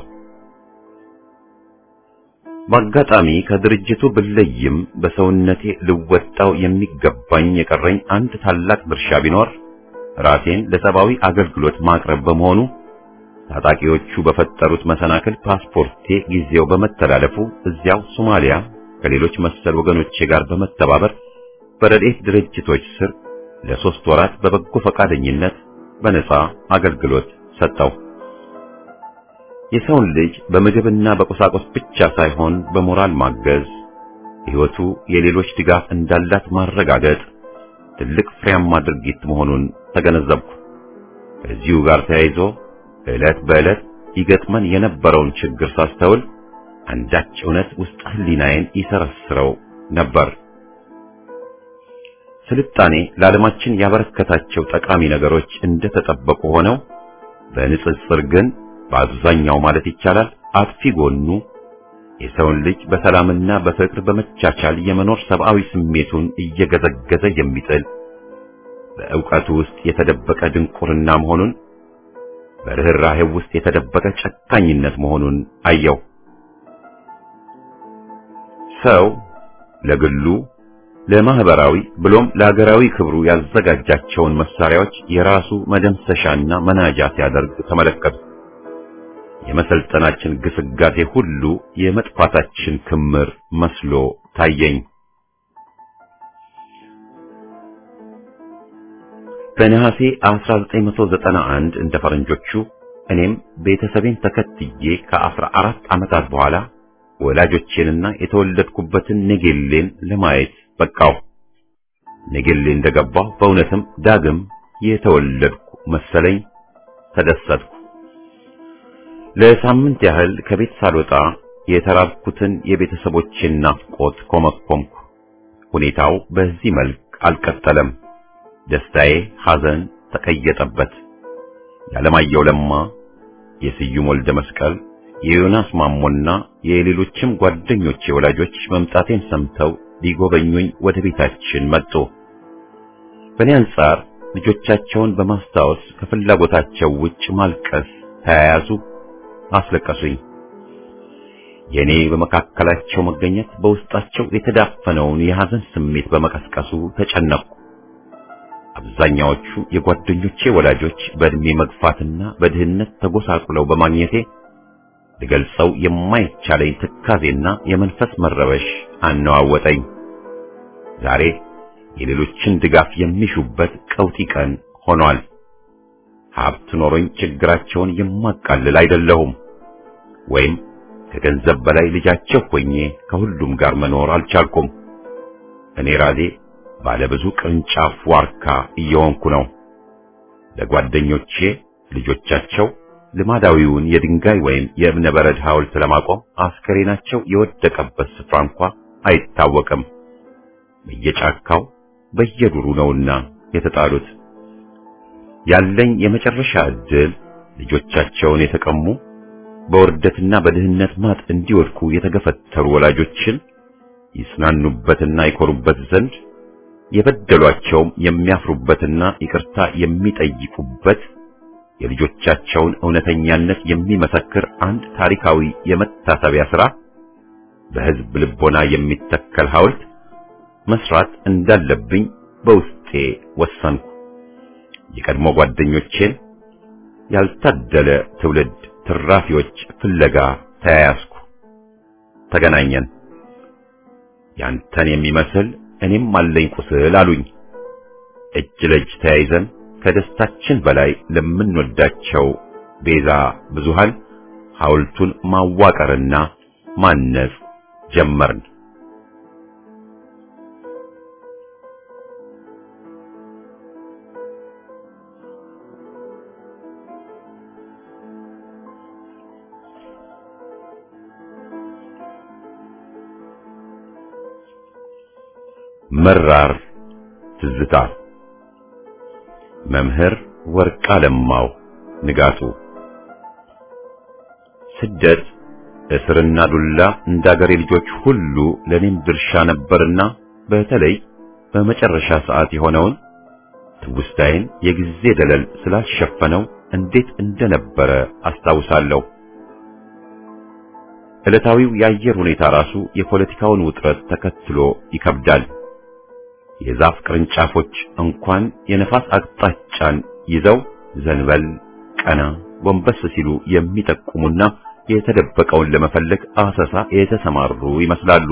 [SPEAKER 1] በአጋጣሚ ከድርጅቱ ብለይም በሰውነቴ ልወጣው የሚገባኝ የቀረኝ አንድ ታላቅ ድርሻ ቢኖር ራሴን ለሰብአዊ አገልግሎት ማቅረብ በመሆኑ ታጣቂዎቹ በፈጠሩት መሰናክል ፓስፖርቴ ጊዜው በመተላለፉ እዚያው ሶማሊያ ከሌሎች መሰል ወገኖቼ ጋር በመተባበር በረድኤት ድርጅቶች ስር ለሶስት ወራት በበጎ ፈቃደኝነት በነጻ አገልግሎት ሰጠው። የሰውን ልጅ በምግብና በቁሳቁስ ብቻ ሳይሆን በሞራል ማገዝ፣ ሕይወቱ የሌሎች ድጋፍ እንዳላት ማረጋገጥ ትልቅ ፍሬያማ ድርጊት መሆኑን ተገነዘብኩ። ከዚሁ ጋር ተያይዞ ዕለት በዕለት ይገጥመን የነበረውን ችግር ሳስተውል አንዳች እውነት ውስጥ ህሊናዬን ይሰረስረው ነበር። ስልጣኔ ለዓለማችን ያበረከታቸው ጠቃሚ ነገሮች እንደተጠበቁ ሆነው በንጽጽር ግን በአብዛኛው ማለት ይቻላል አጥፊ ጎኑ የሰውን ልጅ በሰላምና በፍቅር በመቻቻል የመኖር ሰብአዊ ስሜቱን እየገዘገዘ የሚጥል በእውቀቱ ውስጥ የተደበቀ ድንቁርና መሆኑን፣ በርህራሄው ውስጥ የተደበቀ ጨካኝነት መሆኑን አየው። ሰው ለግሉ ለማህበራዊ ብሎም ለሀገራዊ ክብሩ ያዘጋጃቸውን መሳሪያዎች የራሱ መደምሰሻና መናጃ ሲያደርግ ተመለከቱ። የመሰልጠናችን ግስጋሴ ሁሉ የመጥፋታችን ክምር መስሎ ታየኝ። በነሐሴ አስራ ዘጠኝ መቶ ዘጠና አንድ እንደ ፈረንጆቹ እኔም ቤተሰቤን ተከትዬ ከአስራ አራት ዓመታት በኋላ ወላጆቼንና የተወለድኩበትን ኔጌሌን ለማየት በቃው። ኔጌሌ እንደገባሁ በእውነትም ዳግም የተወለድኩ መሰለኝ ተደሰትኩ። ለሳምንት ያህል ከቤት ሳልወጣ የተራብኩትን የቤተሰቦቼን ናፍቆት ኮመኮምኩ። ሁኔታው በዚህ መልክ አልቀጠለም። ደስታዬ ሐዘን ተቀየጠበት። የዓለማየሁ ለማ፣ የስዩም ወልደ መስቀል፣ የዮናስ ማሞና የሌሎችም ጓደኞቼ ወላጆች መምጣቴን ሰምተው ሊጎበኙኝ ወደ ቤታችን መጡ። በእኔ አንጻር ልጆቻቸውን በማስታወስ ከፍላጎታቸው ውጭ ማልቀስ ተያያዙ፣ አስለቀሱኝ። የኔ በመካከላቸው መገኘት በውስጣቸው የተዳፈነውን የሐዘን ስሜት በመቀስቀሱ ተጨነቁ። አብዛኛዎቹ የጓደኞቼ ወላጆች በእድሜ መግፋትና በድህነት ተጎሳቁለው በማግኘቴ ልገልጸው የማይቻለኝ ትካዜና የመንፈስ መረበሽ አነዋወጠኝ። ዛሬ የሌሎችን ድጋፍ የሚሹበት ቀውጢ ቀን ሆኗል። ሀብት ኖሮኝ ችግራቸውን የማቃልል አይደለሁም፣ ወይም ከገንዘብ በላይ ልጃቸው ሆኜ ከሁሉም ጋር መኖር አልቻልኩም። እኔ ራሴ ባለ ብዙ ቅርንጫፍ ዋርካ እየሆንኩ ነው። ለጓደኞቼ ልጆቻቸው ልማዳዊውን የድንጋይ ወይም የእብነ በረድ ሐውልት ለማቆም አስከሬናቸው የወደቀበት ስፍራ እንኳ አይታወቅም። በየጫካው በየዱሩ ነውና የተጣሉት። ያለኝ የመጨረሻ ዕድል ልጆቻቸውን የተቀሙ በውርደትና በድህነት ማጥ እንዲወድቁ የተገፈተሩ ወላጆችን ይጽናኑበትና ይኮሩበት ዘንድ የበደሏቸውም የሚያፍሩበትና ይቅርታ የሚጠይቁበት የልጆቻቸውን እውነተኛነት የሚመሰክር አንድ ታሪካዊ የመታሰቢያ ሥራ በሕዝብ ልቦና የሚተከል ሐውልት መስራት እንዳለብኝ በውስጤ ወሰንኩ። የቀድሞ ጓደኞቼን ያልታደለ ትውልድ ትራፊዎች ፍለጋ ተያያዝኩ። ተገናኘን። ያንተን የሚመስል እኔም አለኝ ቁስል አሉኝ። እጅ ለእጅ ተያይዘን ከደስታችን በላይ ለምንወዳቸው ቤዛ ብዙሃን ሐውልቱን ማዋቀርና ማነጽ ጀመርን። መራር ትዝታ። መምህር ወርቅአለማው ንጋቱ። ስደት፣ እስርና ዱላ እንዳገሬ ልጆች ሁሉ ለኔም ድርሻ ነበርና በተለይ በመጨረሻ ሰዓት የሆነውን ትውስታዬን የጊዜ ደለል ስላልሸፈነው እንዴት እንደነበረ አስታውሳለሁ። ዕለታዊው የአየር ሁኔታ ራሱ የፖለቲካውን ውጥረት ተከትሎ ይከብዳል። የዛፍ ቅርንጫፎች እንኳን የነፋስ አቅጣጫን ይዘው ዘንበል ቀና ጎንበስ ሲሉ የሚጠቁሙና የተደበቀውን ለመፈለግ አሰሳ የተሰማሩ ይመስላሉ።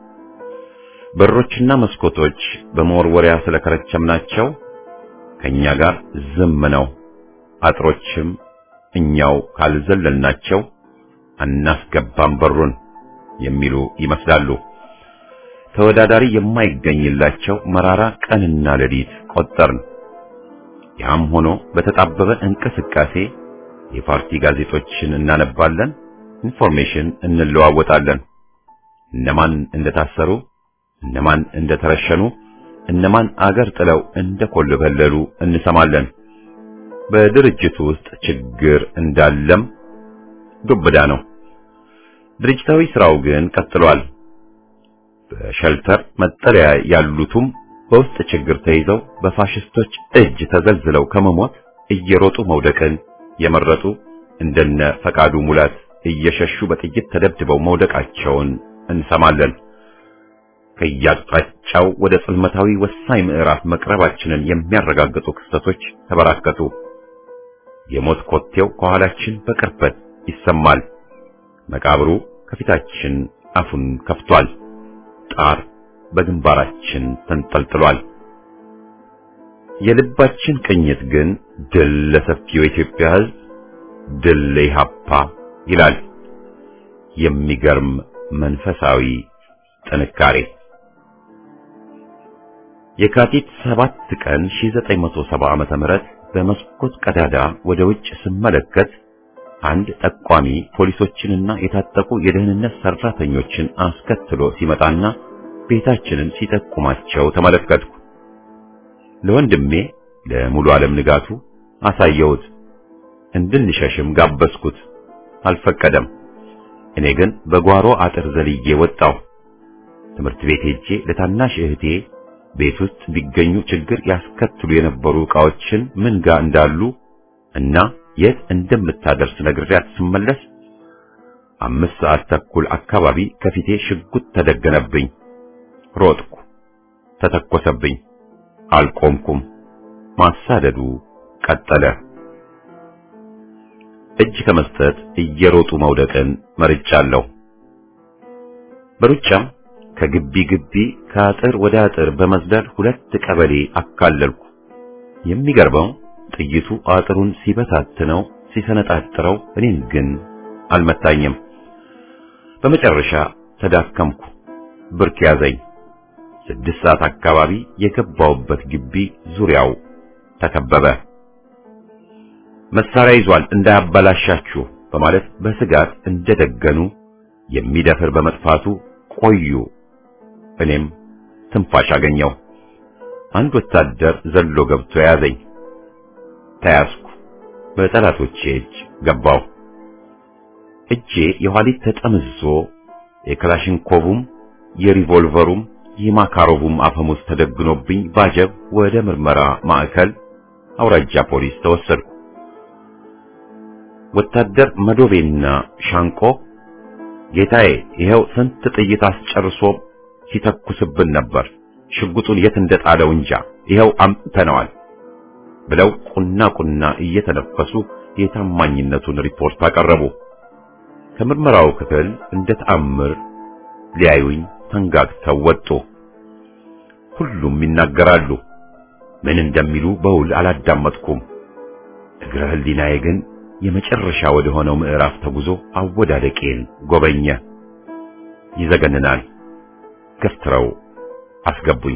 [SPEAKER 1] በሮችና መስኮቶች በመወርወሪያ ስለከረቸምናቸው ከኛ ጋር ዝም ነው። አጥሮችም እኛው ካልዘለልናቸው አናስገባም በሩን የሚሉ ይመስላሉ። ተወዳዳሪ የማይገኝላቸው መራራ ቀንና ሌሊት ቆጠርን። ያም ሆኖ በተጣበበ እንቅስቃሴ የፓርቲ ጋዜጦችን እናነባለን፣ ኢንፎርሜሽን እንለዋወጣለን። እነማን እንደታሰሩ፣ እነማን እንደተረሸኑ፣ እነማን አገር ጥለው እንደኮለበለሉ እንሰማለን። በድርጅቱ ውስጥ ችግር እንዳለም ዱብዳ ነው። ድርጅታዊ ስራው ግን ቀጥሏል። በሸልተር መጠለያ ያሉትም በውስጥ ችግር ተይዘው በፋሽስቶች እጅ ተዘልዝለው ከመሞት እየሮጡ መውደቅን የመረጡ እንደነ ፈቃዱ ሙላት እየሸሹ በጥይት ተደብድበው መውደቃቸውን እንሰማለን። ከያቅጣጫው ወደ ጽልመታዊ ወሳኝ ምዕራፍ መቅረባችንን የሚያረጋግጡ ክስተቶች ተበራከቱ። የሞት ኮቴው ከኋላችን በቅርበት ይሰማል። መቃብሩ ከፊታችን አፉን ከፍቷል። ጣር በግንባራችን ተንጠልጥሏል። የልባችን ቅኝት ግን ድል ለሰፊው የኢትዮጵያ ሕዝብ፣ ድል ለኢሃፓ ይላል። የሚገርም መንፈሳዊ ጥንካሬ። የካቲት ሰባት ቀን ሺህ ዘጠኝ መቶ ሰባ ዓመተ ምህረት በመስኮት ቀዳዳ ወደ ውጭ ስመለከት አንድ ጠቋሚ ፖሊሶችንና የታጠቁ የደህንነት ሰራተኞችን አስከትሎ ሲመጣና ቤታችንን ሲጠቁማቸው ተመለከትኩ። ለወንድሜ ለሙሉ ዓለም ንጋቱ አሳየሁት። እንድንሸሽም ጋበዝኩት። አልፈቀደም። እኔ ግን በጓሮ አጥር ዘልዬ ወጣሁ። ትምህርት ቤት ሄጄ ለታናሽ እህቴ ቤት ውስጥ ቢገኙ ችግር ያስከትሉ የነበሩ ዕቃዎችን ምን ጋር እንዳሉ እና የት እንደምታደርስ ነግሬያት ስመለስ አምስት ሰዓት ተኩል አካባቢ ከፊቴ ሽጉጥ ተደገነብኝ። ሮጥኩ። ተተኮሰብኝ። አልቆምኩም። ማሳደዱ ቀጠለ። እጅ ከመስጠት እየሮጡ መውደቅን መርጫለሁ። በሩጫም ከግቢ ግቢ ከአጥር ወደ አጥር በመዝለል ሁለት ቀበሌ አካለልኩ። የሚገርመው ጥይቱ አጥሩን ሲበታትነው ሲሰነጣጥረው እኔን ግን አልመታኝም። በመጨረሻ ተዳከምኩ። ብርክ ያዘኝ። ስድስት ሰዓት አካባቢ የገባውበት ግቢ ዙሪያው ተከበበ። መሳሪያ ይዟል እንዳያበላሻችሁ በማለት በስጋት እንደደገኑ የሚደፍር በመጥፋቱ ቆዩ። እኔም ትንፋሽ አገኘው። አንድ ወታደር ዘሎ ገብቶ ያዘኝ። ተያዝኩ። በጠላቶቼ እጅ ገባው። እጄ የኋሊት ተጠምዞ የክላሽንኮቭም የሪቮልቨሩም የማካሮቭም አፈሙዝ ተደግኖብኝ ባጀብ ወደ ምርመራ ማዕከል አውራጃ ፖሊስ ተወሰድኩ። ወታደር መዶቤና ሻንቆ ጌታዬ ይሄው ስንት ጥይት አስጨርሶ ሲተኩስብን ነበር፣ ሽጉጡን የት እንደጣለው እንጃ፣ ይሄው አምጥተነዋል ብለው ቁና ቁና እየተነፈሱ የታማኝነቱን ሪፖርት አቀረቡ። ከምርመራው ክፍል እንደ ተአምር ሊያዩኝ ተንጋግተው ወጡ። ሁሉም ይናገራሉ። ምን እንደሚሉ በውል አላዳመጥኩም። እግረ ህሊናዬ ግን የመጨረሻ ወደ ሆነው ምዕራፍ ተጉዞ አወዳደቄን ጎበኘ። ይዘገንናል። ገፍትረው አስገቡኝ።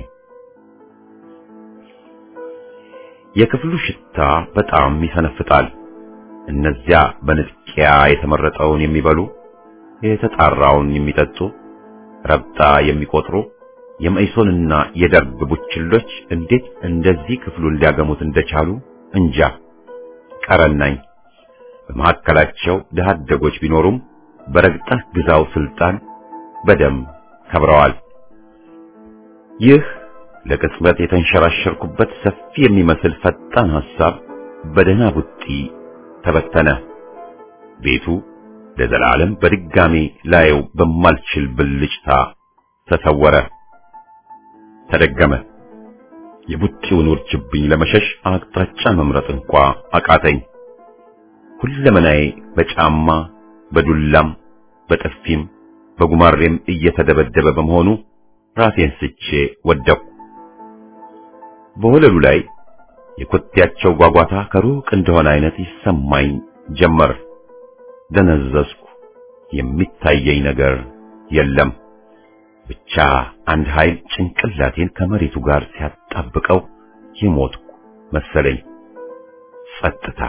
[SPEAKER 1] የክፍሉ ሽታ በጣም ይሰነፍጣል። እነዚያ በንጥቂያ የተመረጠውን የሚበሉ፣ የተጣራውን የሚጠጡ፣ ረብጣ የሚቆጥሩ የመኢሶንና የደርግ ቡችሎች እንዴት እንደዚህ ክፍሉን ሊያገሙት እንደቻሉ እንጃ። ቀረናኝ። በመካከላቸው ድሃ አደጎች ቢኖሩም በረግጠህ ግዛው ስልጣን በደም ከብረዋል። ይህ ለቅጽበት የተንሸራሸርኩበት ሰፊ የሚመስል ፈጣን ሐሳብ በደህና ቡጢ ተበተነ። ቤቱ ለዘላለም በድጋሚ ላየው በማልችል ብልጭታ ተሰወረ፣ ተደገመ። የቡጢውን ውርጅብኝ ለመሸሽ አቅጣጫ መምረጥ እንኳ አቃተኝ። ሁለመናዬ በጫማ በዱላም በጥፊም በጉማሬም እየተደበደበ በመሆኑ ራሴን ስቼ ወደቅሁ። በወለሉ ላይ የኮቴያቸው ጓጓታ ከሩቅ እንደሆነ አይነት ይሰማኝ ጀመር። ደነዘዝኩ። የሚታየኝ ነገር የለም። ብቻ አንድ ኃይል ጭንቅላቴን ከመሬቱ ጋር ሲያጣብቀው የሞትኩ መሰለኝ። ጸጥታ።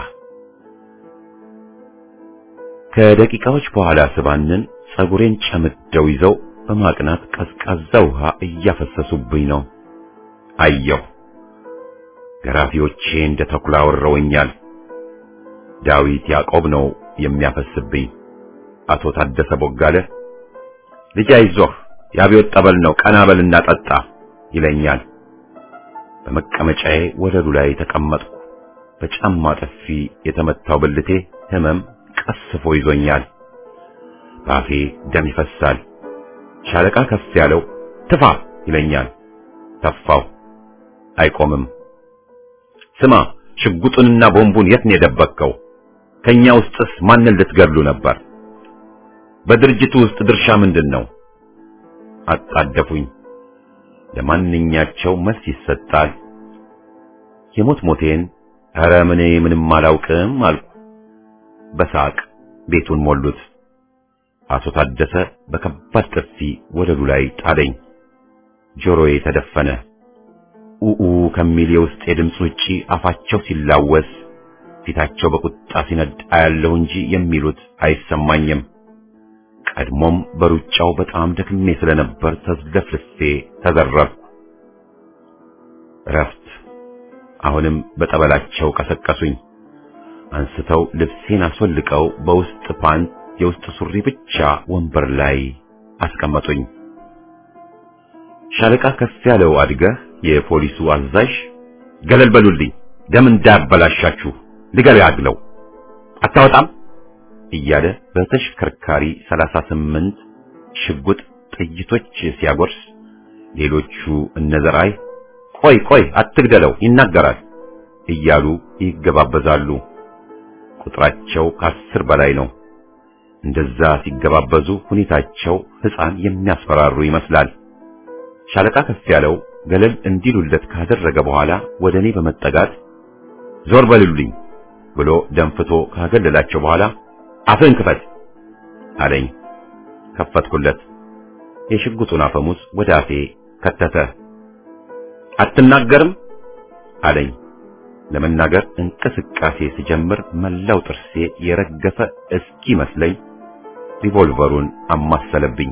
[SPEAKER 1] ከደቂቃዎች በኋላ ስባንን ጸጉሬን ጨምደው ይዘው በማቅናት ቀዝቃዛ ውሃ እያፈሰሱብኝ ነው። አየሁ። ገራፊዎቼ እንደ ተኩላ ወረውኛል። ዳዊት ያዕቆብ ነው የሚያፈስብኝ። አቶ ታደሰ ቦጋለ ልጅ አይዞህ የአብዮት ጠበል ነው ቀና በልና ጠጣ ይለኛል። በመቀመጫዬ ወለሉ ላይ ተቀመጥኩ። በጫማ ጥፊ የተመታው ብልቴ ህመም ቀስፎ ይዞኛል። ባፌ ደም ይፈሳል። ሻለቃ ከፍ ያለው ትፋ ይለኛል። ተፋው። አይቆምም። ስማ ሽጉጡንና ቦምቡን የት ነው የደበቅከው? ከኛ ውስጥስ ማንን ልትገድሉ ነበር? በድርጅቱ ውስጥ ድርሻ ምንድነው? አጣደፉኝ። ለማንኛቸው መልስ ይሰጣል። የሞት ሞቴን ኧረ ምን ምንም አላውቅም አልኩ። በሳቅ ቤቱን ሞሉት። አቶ ታደሰ በከባድ ጥፊ ወለሉ ላይ ጣለኝ። ጆሮዬ ተደፈነ። ኡኡ ከሚል የውስጥ የድምፅ ውጪ አፋቸው ሲላወስ ፊታቸው በቁጣ ሲነድ አያለው እንጂ የሚሉት አይሰማኝም። ቀድሞም በሩጫው በጣም ደክሜ ስለነበር ተዝለፍልፌ ተዘረርኩ። ረፍት። አሁንም በጠበላቸው ቀሰቀሱኝ። አንስተው ልብሴን አስወልቀው በውስጥ ፓንት የውስጥ ሱሪ ብቻ ወንበር ላይ አስቀመጡኝ። ሻለቃ ከፍ ያለው አድገህ የፖሊሱ አዛዥ ገለል በሉልኝ፣ ደም እንዳያበላሻችሁ ልገል ያግለው አታወጣም እያለ በተሽከርካሪ ሰላሳ ስምንት ሽጉጥ ጥይቶች ሲያጎርስ ሌሎቹ እነዘራይ ቆይ ቆይ አትግደለው ይናገራል እያሉ ይገባበዛሉ። ቁጥራቸው ከአስር በላይ ነው። እንደዛ ሲገባበዙ ሁኔታቸው ሕፃን የሚያስፈራሩ ይመስላል። ሻለቃ ከፍ ያለው ገለል እንዲሉለት ካደረገ በኋላ ወደኔ በመጠጋት ዞር በሉልኝ ብሎ ደንፍቶ ካገለላቸው በኋላ አፍን ክፈት አለኝ። ከፈትኩለት። የሽጉጡን አፈሙዝ ወደ አፌ ከተተ። አትናገርም አለኝ። ለመናገር እንቅስቃሴ ሲጀምር መላው ጥርሴ የረገፈ እስኪ መስለኝ ሪቮልቨሩን አማሰለብኝ።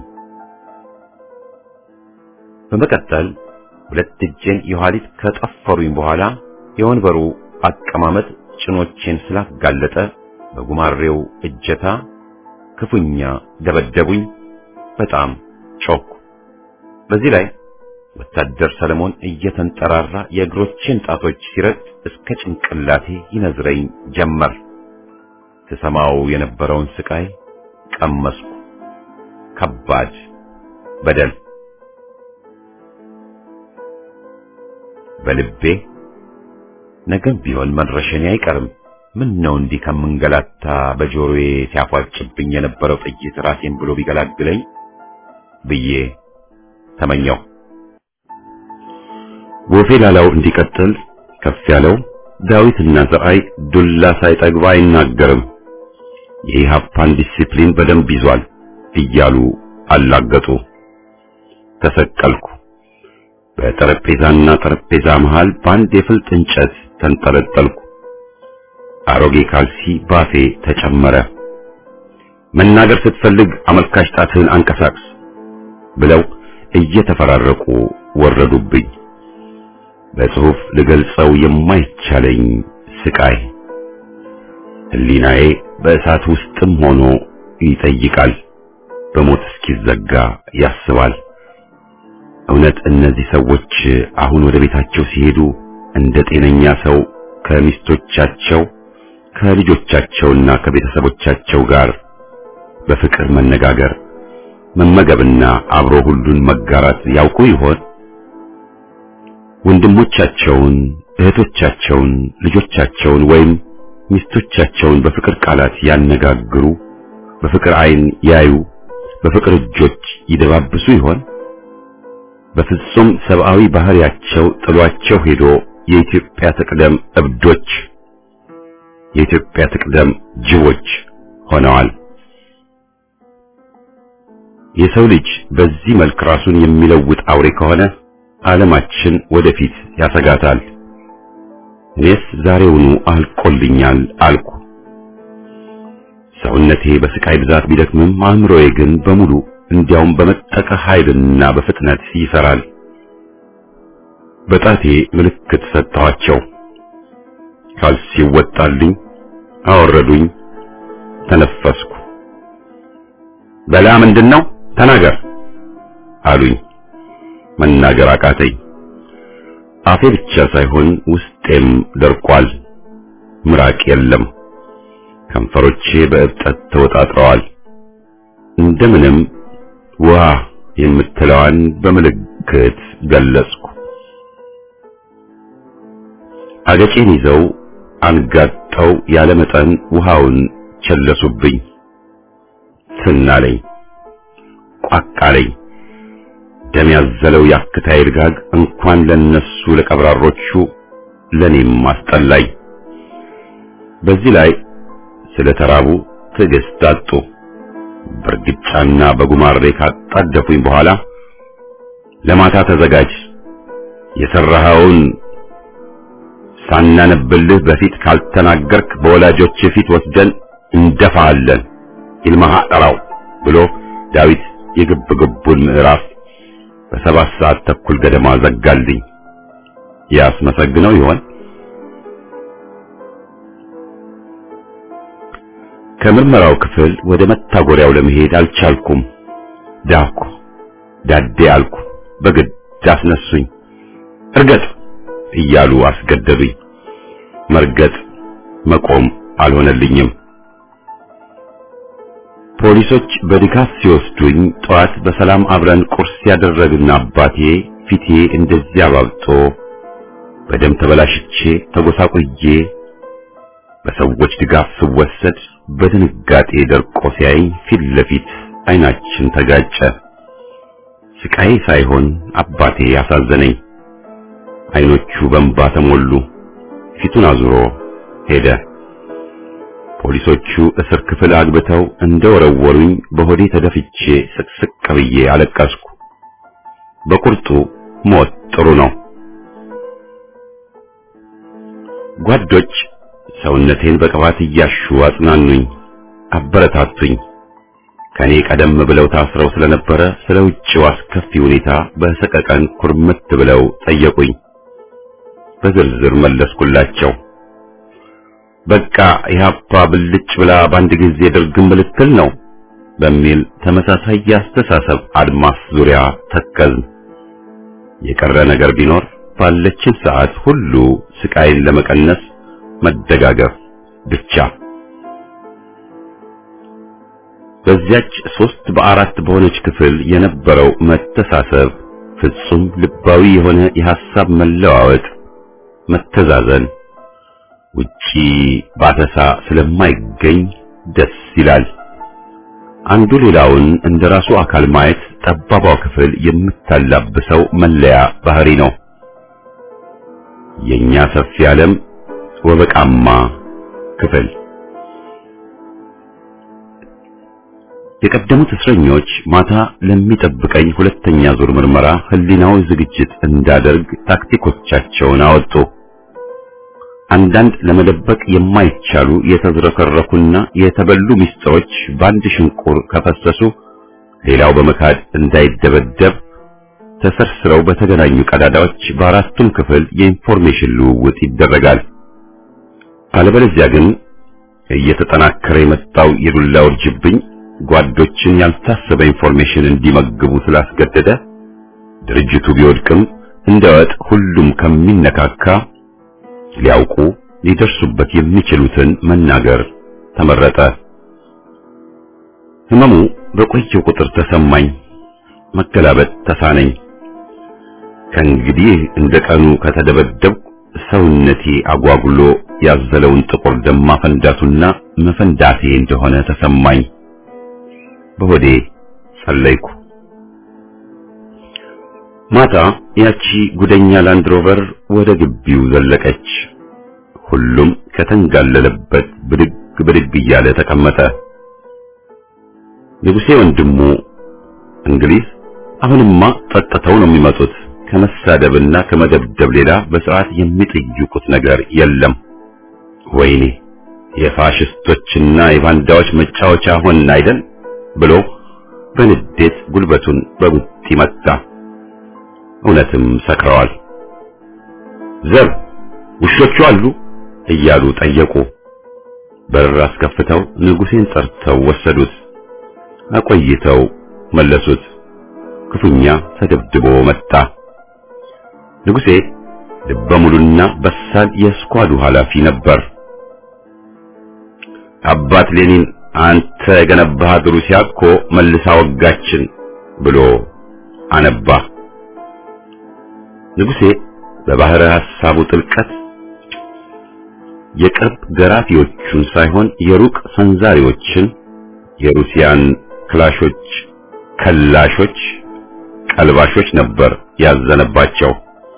[SPEAKER 1] በመቀጠል ሁለት እጄን የኋሊት ከጠፈሩኝ በኋላ የወንበሩ አቀማመጥ ጭኖቼን ስላጋለጠ በጉማሬው እጀታ ክፉኛ ደበደቡኝ። በጣም ጮኩ። በዚህ ላይ ወታደር ሰለሞን እየተንጠራራ የእግሮቼን ጣቶች ሲረጥ እስከ ጭንቅላቴ ይነዝረኝ ጀመር። ተሰማው የነበረውን ስቃይ ቀመስኩ። ከባድ በደል። በልቤ ነገም ቢሆን መድረሻዬ አይቀርም። ምን ነው እንዲህ ከምንገላታ በጆሮዬ ሲያፏጭብኝ የነበረው ጥይት ራሴን ብሎ ቢገላግለኝ ብዬ ተመኘው። ወፌላላው እንዲቀጥል ከፍ ያለው ዳዊትና ዘርአይ ዱላ ሳይጠግባ አይናገርም፣ የኢሃፓን ዲሲፕሊን በደንብ ይዟል እያሉ አላገጡ። ተሰቀልኩ። በጠረጴዛና ጠረጴዛ መሃል በአንድ የፍልጥ እንጨት ተንጠለጠልኩ። አሮጌ ካልሲ ባፌ ተጨመረ። መናገር ስትፈልግ አመልካች ጣትህን አንቀሳቅስ ብለው እየተፈራረቁ ወረዱብኝ። በጽሑፍ ልገልጸው የማይቻለኝ ስቃይ። ሕሊናዬ በእሳት ውስጥም ሆኖ ይጠይቃል፣ በሞት እስኪዘጋ ያስባል። እውነት እነዚህ ሰዎች አሁን ወደ ቤታቸው ሲሄዱ እንደ ጤነኛ ሰው ከሚስቶቻቸው ከልጆቻቸውና ከቤተሰቦቻቸው ጋር በፍቅር መነጋገር፣ መመገብና አብሮ ሁሉን መጋራት ያውቁ ይሆን? ወንድሞቻቸውን፣ እህቶቻቸውን፣ ልጆቻቸውን ወይም ሚስቶቻቸውን በፍቅር ቃላት ያነጋግሩ፣ በፍቅር ዓይን ያዩ፣ በፍቅር እጆች ይደባብሱ ይሆን? በፍጹም ሰብአዊ ባህሪያቸው ጥሏቸው ሄዶ የኢትዮጵያ ትቅደም እብዶች፣ የኢትዮጵያ ትቅደም ጅቦች ሆነዋል። የሰው ልጅ በዚህ መልክ ራሱን የሚለውጥ አውሬ ከሆነ ዓለማችን ወደፊት ያሰጋታል። እኔስ ዛሬውኑ አልቆልኛል አልኩ። ሰውነቴ በስቃይ ብዛት ቢደክምም አእምሮዬ ግን በሙሉ እንዲያውም በመጠቀ ኃይልና በፍጥነት ይሰራል። በጣቴ ምልክት ሰጠኋቸው። ካልሲው ወጣልኝ፣ አወረዱኝ፣ ተነፈስኩ። በላ ምንድነው? ተናገር አሉኝ። መናገር አቃተኝ። አፌ ብቻ ሳይሆን ውስጤም ደርቋል። ምራቅ የለም። ከንፈሮቼ በእብጠት ተወጣጥረዋል። እንደምንም ውሃ የምትለዋን በምልክት ገለጽኩ። አገጬን ይዘው አንጋጠው ያለ መጠን ውሃውን ቸለሱብኝ። ትናለኝ፣ ቋቃለኝ። ደም ያዘለው ያክታይ ልጋግ እንኳን ለነሱ ለቀብራሮቹ ለኔም አስጠላኝ። በዚህ ላይ ስለተራቡ ትዕግስት አጡ። በርግጫና በጉማሬ ካጣደፉኝ በኋላ ለማታ ተዘጋጅ፣ የሰራኸውን ሳናነብልህ በፊት ካልተናገርክ በወላጆች ፊት ወስደን እንደፋለን ይልማህ ጠራው ብሎ ዳዊት የግብግቡን ምዕራፍ በሰባት ሰዓት ተኩል ገደማ ዘጋልኝ። ያስመሰግነው ይሆን? ከምርመራው ክፍል ወደ መታጎሪያው ለመሄድ አልቻልኩም። ዳኩ፣ ዳዴ አልኩ። በግድ አስነሱኝ። እርገጥ እያሉ አስገደዱኝ። መርገጥ መቆም አልሆነልኝም። ፖሊሶች በድጋፍ ሲወስዱኝ ጠዋት በሰላም አብረን ቁርስ ያደረግን አባቴ ፊቴ እንደዚያ አባብጦ በደም ተበላሽቼ ተጎሳቁዬ በሰዎች ድጋፍ ስወሰድ በድንጋጤ ደርቆ ሲያየኝ ፊት ለፊት አይናችን ተጋጨ። ስቃይ ሳይሆን አባቴ ያሳዘነኝ። አይኖቹ በእንባ ተሞሉ። ፊቱን አዙሮ ሄደ። ፖሊሶቹ እስር ክፍል አግብተው እንደወረወሩኝ በሆዴ ተደፍቼ ስቅስቅ ብዬ አለቀስኩ። በቁርጡ ሞት ጥሩ ነው። ጓዶች ሰውነቴን በቅባት እያሹ አጽናኑኝ፣ አበረታቱኝ። ከኔ ቀደም ብለው ታስረው ስለነበረ ስለ ውጭው አስከፊ ሁኔታ በሰቀቀን ኩርምት ብለው ጠየቁኝ። በዝርዝር መለስኩላቸው። በቃ ኢህአፓ ብልጭ ብላ በአንድ ጊዜ ድርግም ብልትል ነው በሚል ተመሳሳይ የአስተሳሰብ አድማስ ዙሪያ ተከዝን። የቀረ ነገር ቢኖር ባለችን ሰዓት ሁሉ ስቃይን ለመቀነስ መደጋገፍ ብቻ። በዚያች ሶስት በአራት በሆነች ክፍል የነበረው መተሳሰብ፣ ፍጹም ልባዊ የሆነ የሐሳብ መለዋወጥ፣ መተዛዘን ውጪ ባተሳ ስለማይገኝ ደስ ይላል። አንዱ ሌላውን እንደራሱ አካል ማየት ጠባቧ ክፍል የምታላብሰው መለያ ባህሪ ነው። የኛ ሰፊ ዓለም ወበቃማ ክፍል። የቀደሙት እስረኞች ማታ ለሚጠብቀኝ ሁለተኛ ዙር ምርመራ ህሊናዊ ዝግጅት እንዳደርግ ታክቲኮቻቸውን አወጡ። አንዳንድ ለመደበቅ የማይቻሉ የተዝረከረኩና የተበሉ ሚስጥሮች በአንድ ሽንቁር ከፈሰሱ ሌላው በመካድ እንዳይደበደብ ተሰርስረው በተገናኙ ቀዳዳዎች በአራቱም ክፍል የኢንፎርሜሽን ልውውጥ ይደረጋል። አለበለዚያ ግን እየተጠናከረ የመጣው የዱላ ውርጅብኝ ጓዶችን ያልታሰበ ኢንፎርሜሽን እንዲመግቡ ስላስገደደ ድርጅቱ ቢወድቅም እንደወጥ ሁሉም ከሚነካካ ሊያውቁ ሊደርሱበት የሚችሉትን መናገር ተመረጠ። ህመሙ በቆየው ቁጥር ተሰማኝ፣ መገላበጥ ተሳነኝ። ከእንግዲህ እንደ ቀኑ ከተደበደብኩ ሰውነቴ አጓጉሎ ያዘለውን ጥቁር ደም ማፈንዳቱና መፈንዳቴ እንደሆነ ተሰማኝ። በሆዴ ጸለይኩ። ማታ ያቺ ጉደኛ ላንድሮቨር ወደ ግቢው ዘለቀች። ሁሉም ከተንጋለለበት ብድግ ብድግ እያለ ተቀመጠ። ንጉሴ ወንድሙ እንግሊዝ አሁንማ ጠጥተው ነው የሚመጡት፣ ከመሳደብና ከመደብደብ ሌላ በስርዓት የሚጠይቁት ነገር የለም። ወይኔ የፋሽስቶችና የባንዳዎች መጫወቻ ሆን አይደል ብሎ በንዴት ጉልበቱን በቡጢ መታ። እውነትም ሰክረዋል። ዘብ ውሾቹ አሉ እያሉ ጠየቁ። በር አስከፍተው ንጉሴን ጠርተው ወሰዱት። አቆይተው መለሱት። ክፉኛ ተደብድቦ መጣ። ንጉሴ ልበ ሙሉና በሳል የስኳዱ ኃላፊ ነበር። አባት ሌኒን አንተ የገነባሃት ሩሲያ እኮ መልሳ ወጋችን ብሎ አነባ። ንጉሴ በባህረ ሐሳቡ ጥልቀት የቅርብ ገራፊዎቹን ሳይሆን የሩቅ ሰንዛሪዎችን የሩሲያን ክላሾች፣ ከላሾች፣ ቀልባሾች ነበር ያዘነባቸው።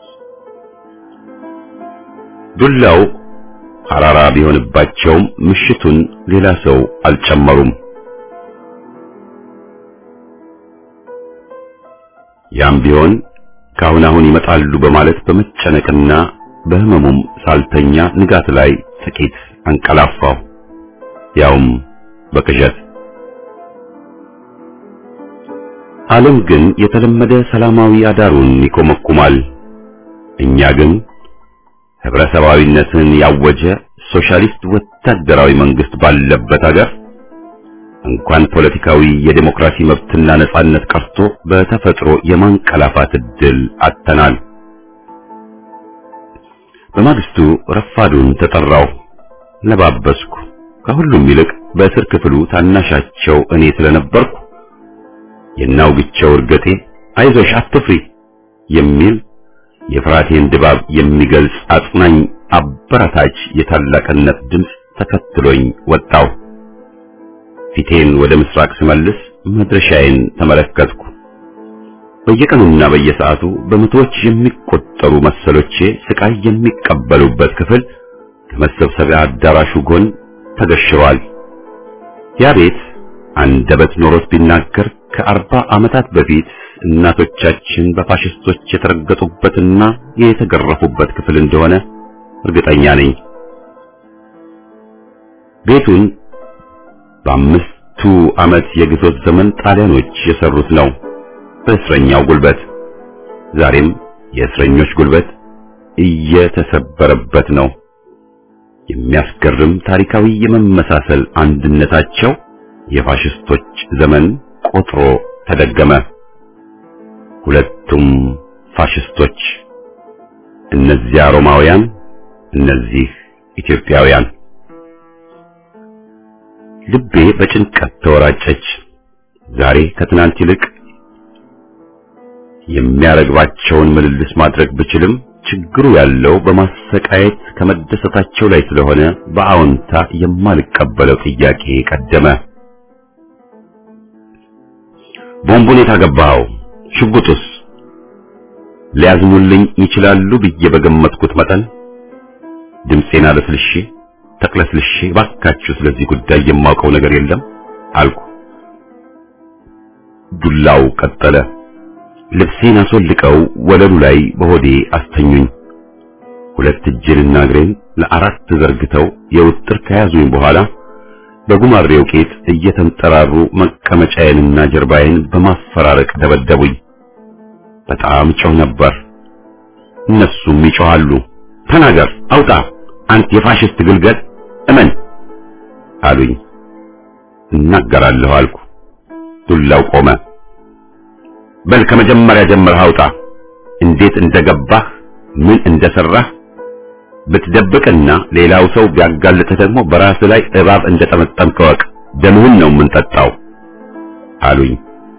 [SPEAKER 1] ዱላው አራራ ቢሆንባቸውም ምሽቱን ሌላ ሰው አልጨመሩም። ያም ቢሆን ካሁን አሁን ይመጣሉ በማለት በመጨነቅና በህመሙም ሳልተኛ ንጋት ላይ ጥቂት አንቀላፋው፣ ያውም በቅዠት። ዓለም ግን የተለመደ ሰላማዊ አዳሩን ይኮመኩማል። እኛ ግን ህብረተሰባዊነትን ያወጀ ሶሻሊስት ወታደራዊ መንግስት ባለበት ሀገር እንኳን ፖለቲካዊ የዴሞክራሲ መብትና ነጻነት ቀርቶ በተፈጥሮ የማንቀላፋት ዕድል አጥተናል። በማግስቱ ረፋዱን ተጠራው፣ ለባበስኩ። ከሁሉም ይልቅ በእስር ክፍሉ ታናሻቸው እኔ ስለነበርኩ የናውግቸው እርገቴ አይዞሽ አትፍሪ የሚል የፍራቴን ድባብ የሚገልጽ አጽናኝ አበረታች የታላቅነት ድምፅ ተከትሎኝ ወጣው። ፊቴን ወደ ምስራቅ ስመልስ መድረሻዬን ተመለከትኩ። በየቀኑና በየሰዓቱ በመቶዎች የሚቆጠሩ መሰሎቼ ስቃይ የሚቀበሉበት ክፍል ከመሰብሰቢያ አዳራሹ ጎን ተገሽሯል። ያ ቤት አንደበት ኖሮት ቢናገር ከአርባ ዓመታት በፊት እናቶቻችን በፋሽስቶች የተረገጡበትና የተገረፉበት ክፍል እንደሆነ እርግጠኛ ነኝ። ቤቱን በአምስቱ ዓመት የግዞት ዘመን ጣሊያኖች የሰሩት ነው፣ በእስረኛው ጉልበት። ዛሬም የእስረኞች ጉልበት እየተሰበረበት ነው። የሚያስገርም ታሪካዊ የመመሳሰል አንድነታቸው የፋሽስቶች ዘመን ቆጥሮ ተደገመ። ሁለቱም ፋሽስቶች፣ እነዚያ ሮማውያን፣ እነዚህ ኢትዮጵያውያን። ልቤ በጭንቀት ተወራጨች። ዛሬ ከትናንት ይልቅ የሚያረግባቸውን ምልልስ ማድረግ ብችልም ችግሩ ያለው በማሰቃየት ከመደሰታቸው ላይ ስለሆነ በአዎንታ የማልቀበለው ጥያቄ ቀደመ። ቦምቡን የታገባው ሽጉጡስ ሊያዝሙልኝ ይችላሉ ብዬ በገመትኩት መጠን ድምጼን አለስልሼ ተቅለስልሼ ባካችሁ ስለዚህ ጉዳይ የማውቀው ነገር የለም አልኩ። ዱላው ቀጠለ። ልብሴን አስወልቀው ወለሉ ላይ በሆዴ አስተኙኝ። ሁለት እጄንና እግሬን ለአራት ዘርግተው የውጥር ከያዙኝ በኋላ በጉማሬው ቄጥ እየተንጠራሩ መቀመጫዬንና ጀርባዬን በማፈራረቅ ደበደቡኝ። በጣም ጮህ ነበር። እነሱም ይጮሃሉ። ተናገር፣ አውጣ፣ አንተ የፋሽስት ግልገል እመን አሉኝ። እናገራለሁ አልኩ። ዱላው ቆመ። በል ከመጀመሪያ ጀምረህ አውጣ፣ እንዴት እንደገባህ፣ ምን እንደሰራህ። ብትደብቅና ሌላው ሰው ቢያጋልጥህ ደግሞ በራስ ላይ እባብ እንደጠመጠምክ ወቅ፣ ደምህን ነው የምንጠጣው አሉኝ።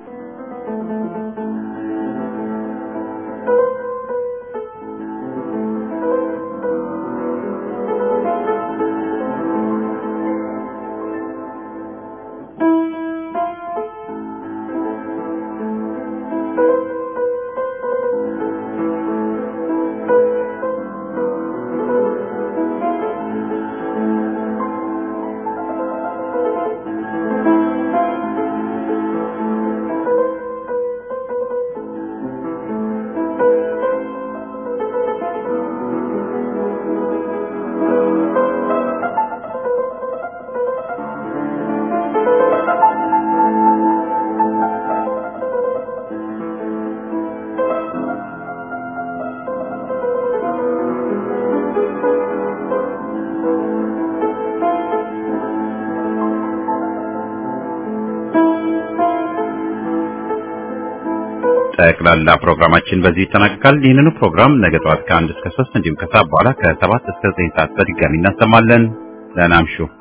[SPEAKER 1] ጠቅላላ ፕሮግራማችን በዚህ ይጠናቀቃል። ይህንኑ ፕሮግራም ነገ ጠዋት ከአንድ እስከ ሶስት እንዲሁም ከሰዓት በኋላ ከሰባት እስከ ዘጠኝ ሰዓት በድጋሚ እናሰማለን። ደህና እምሹ።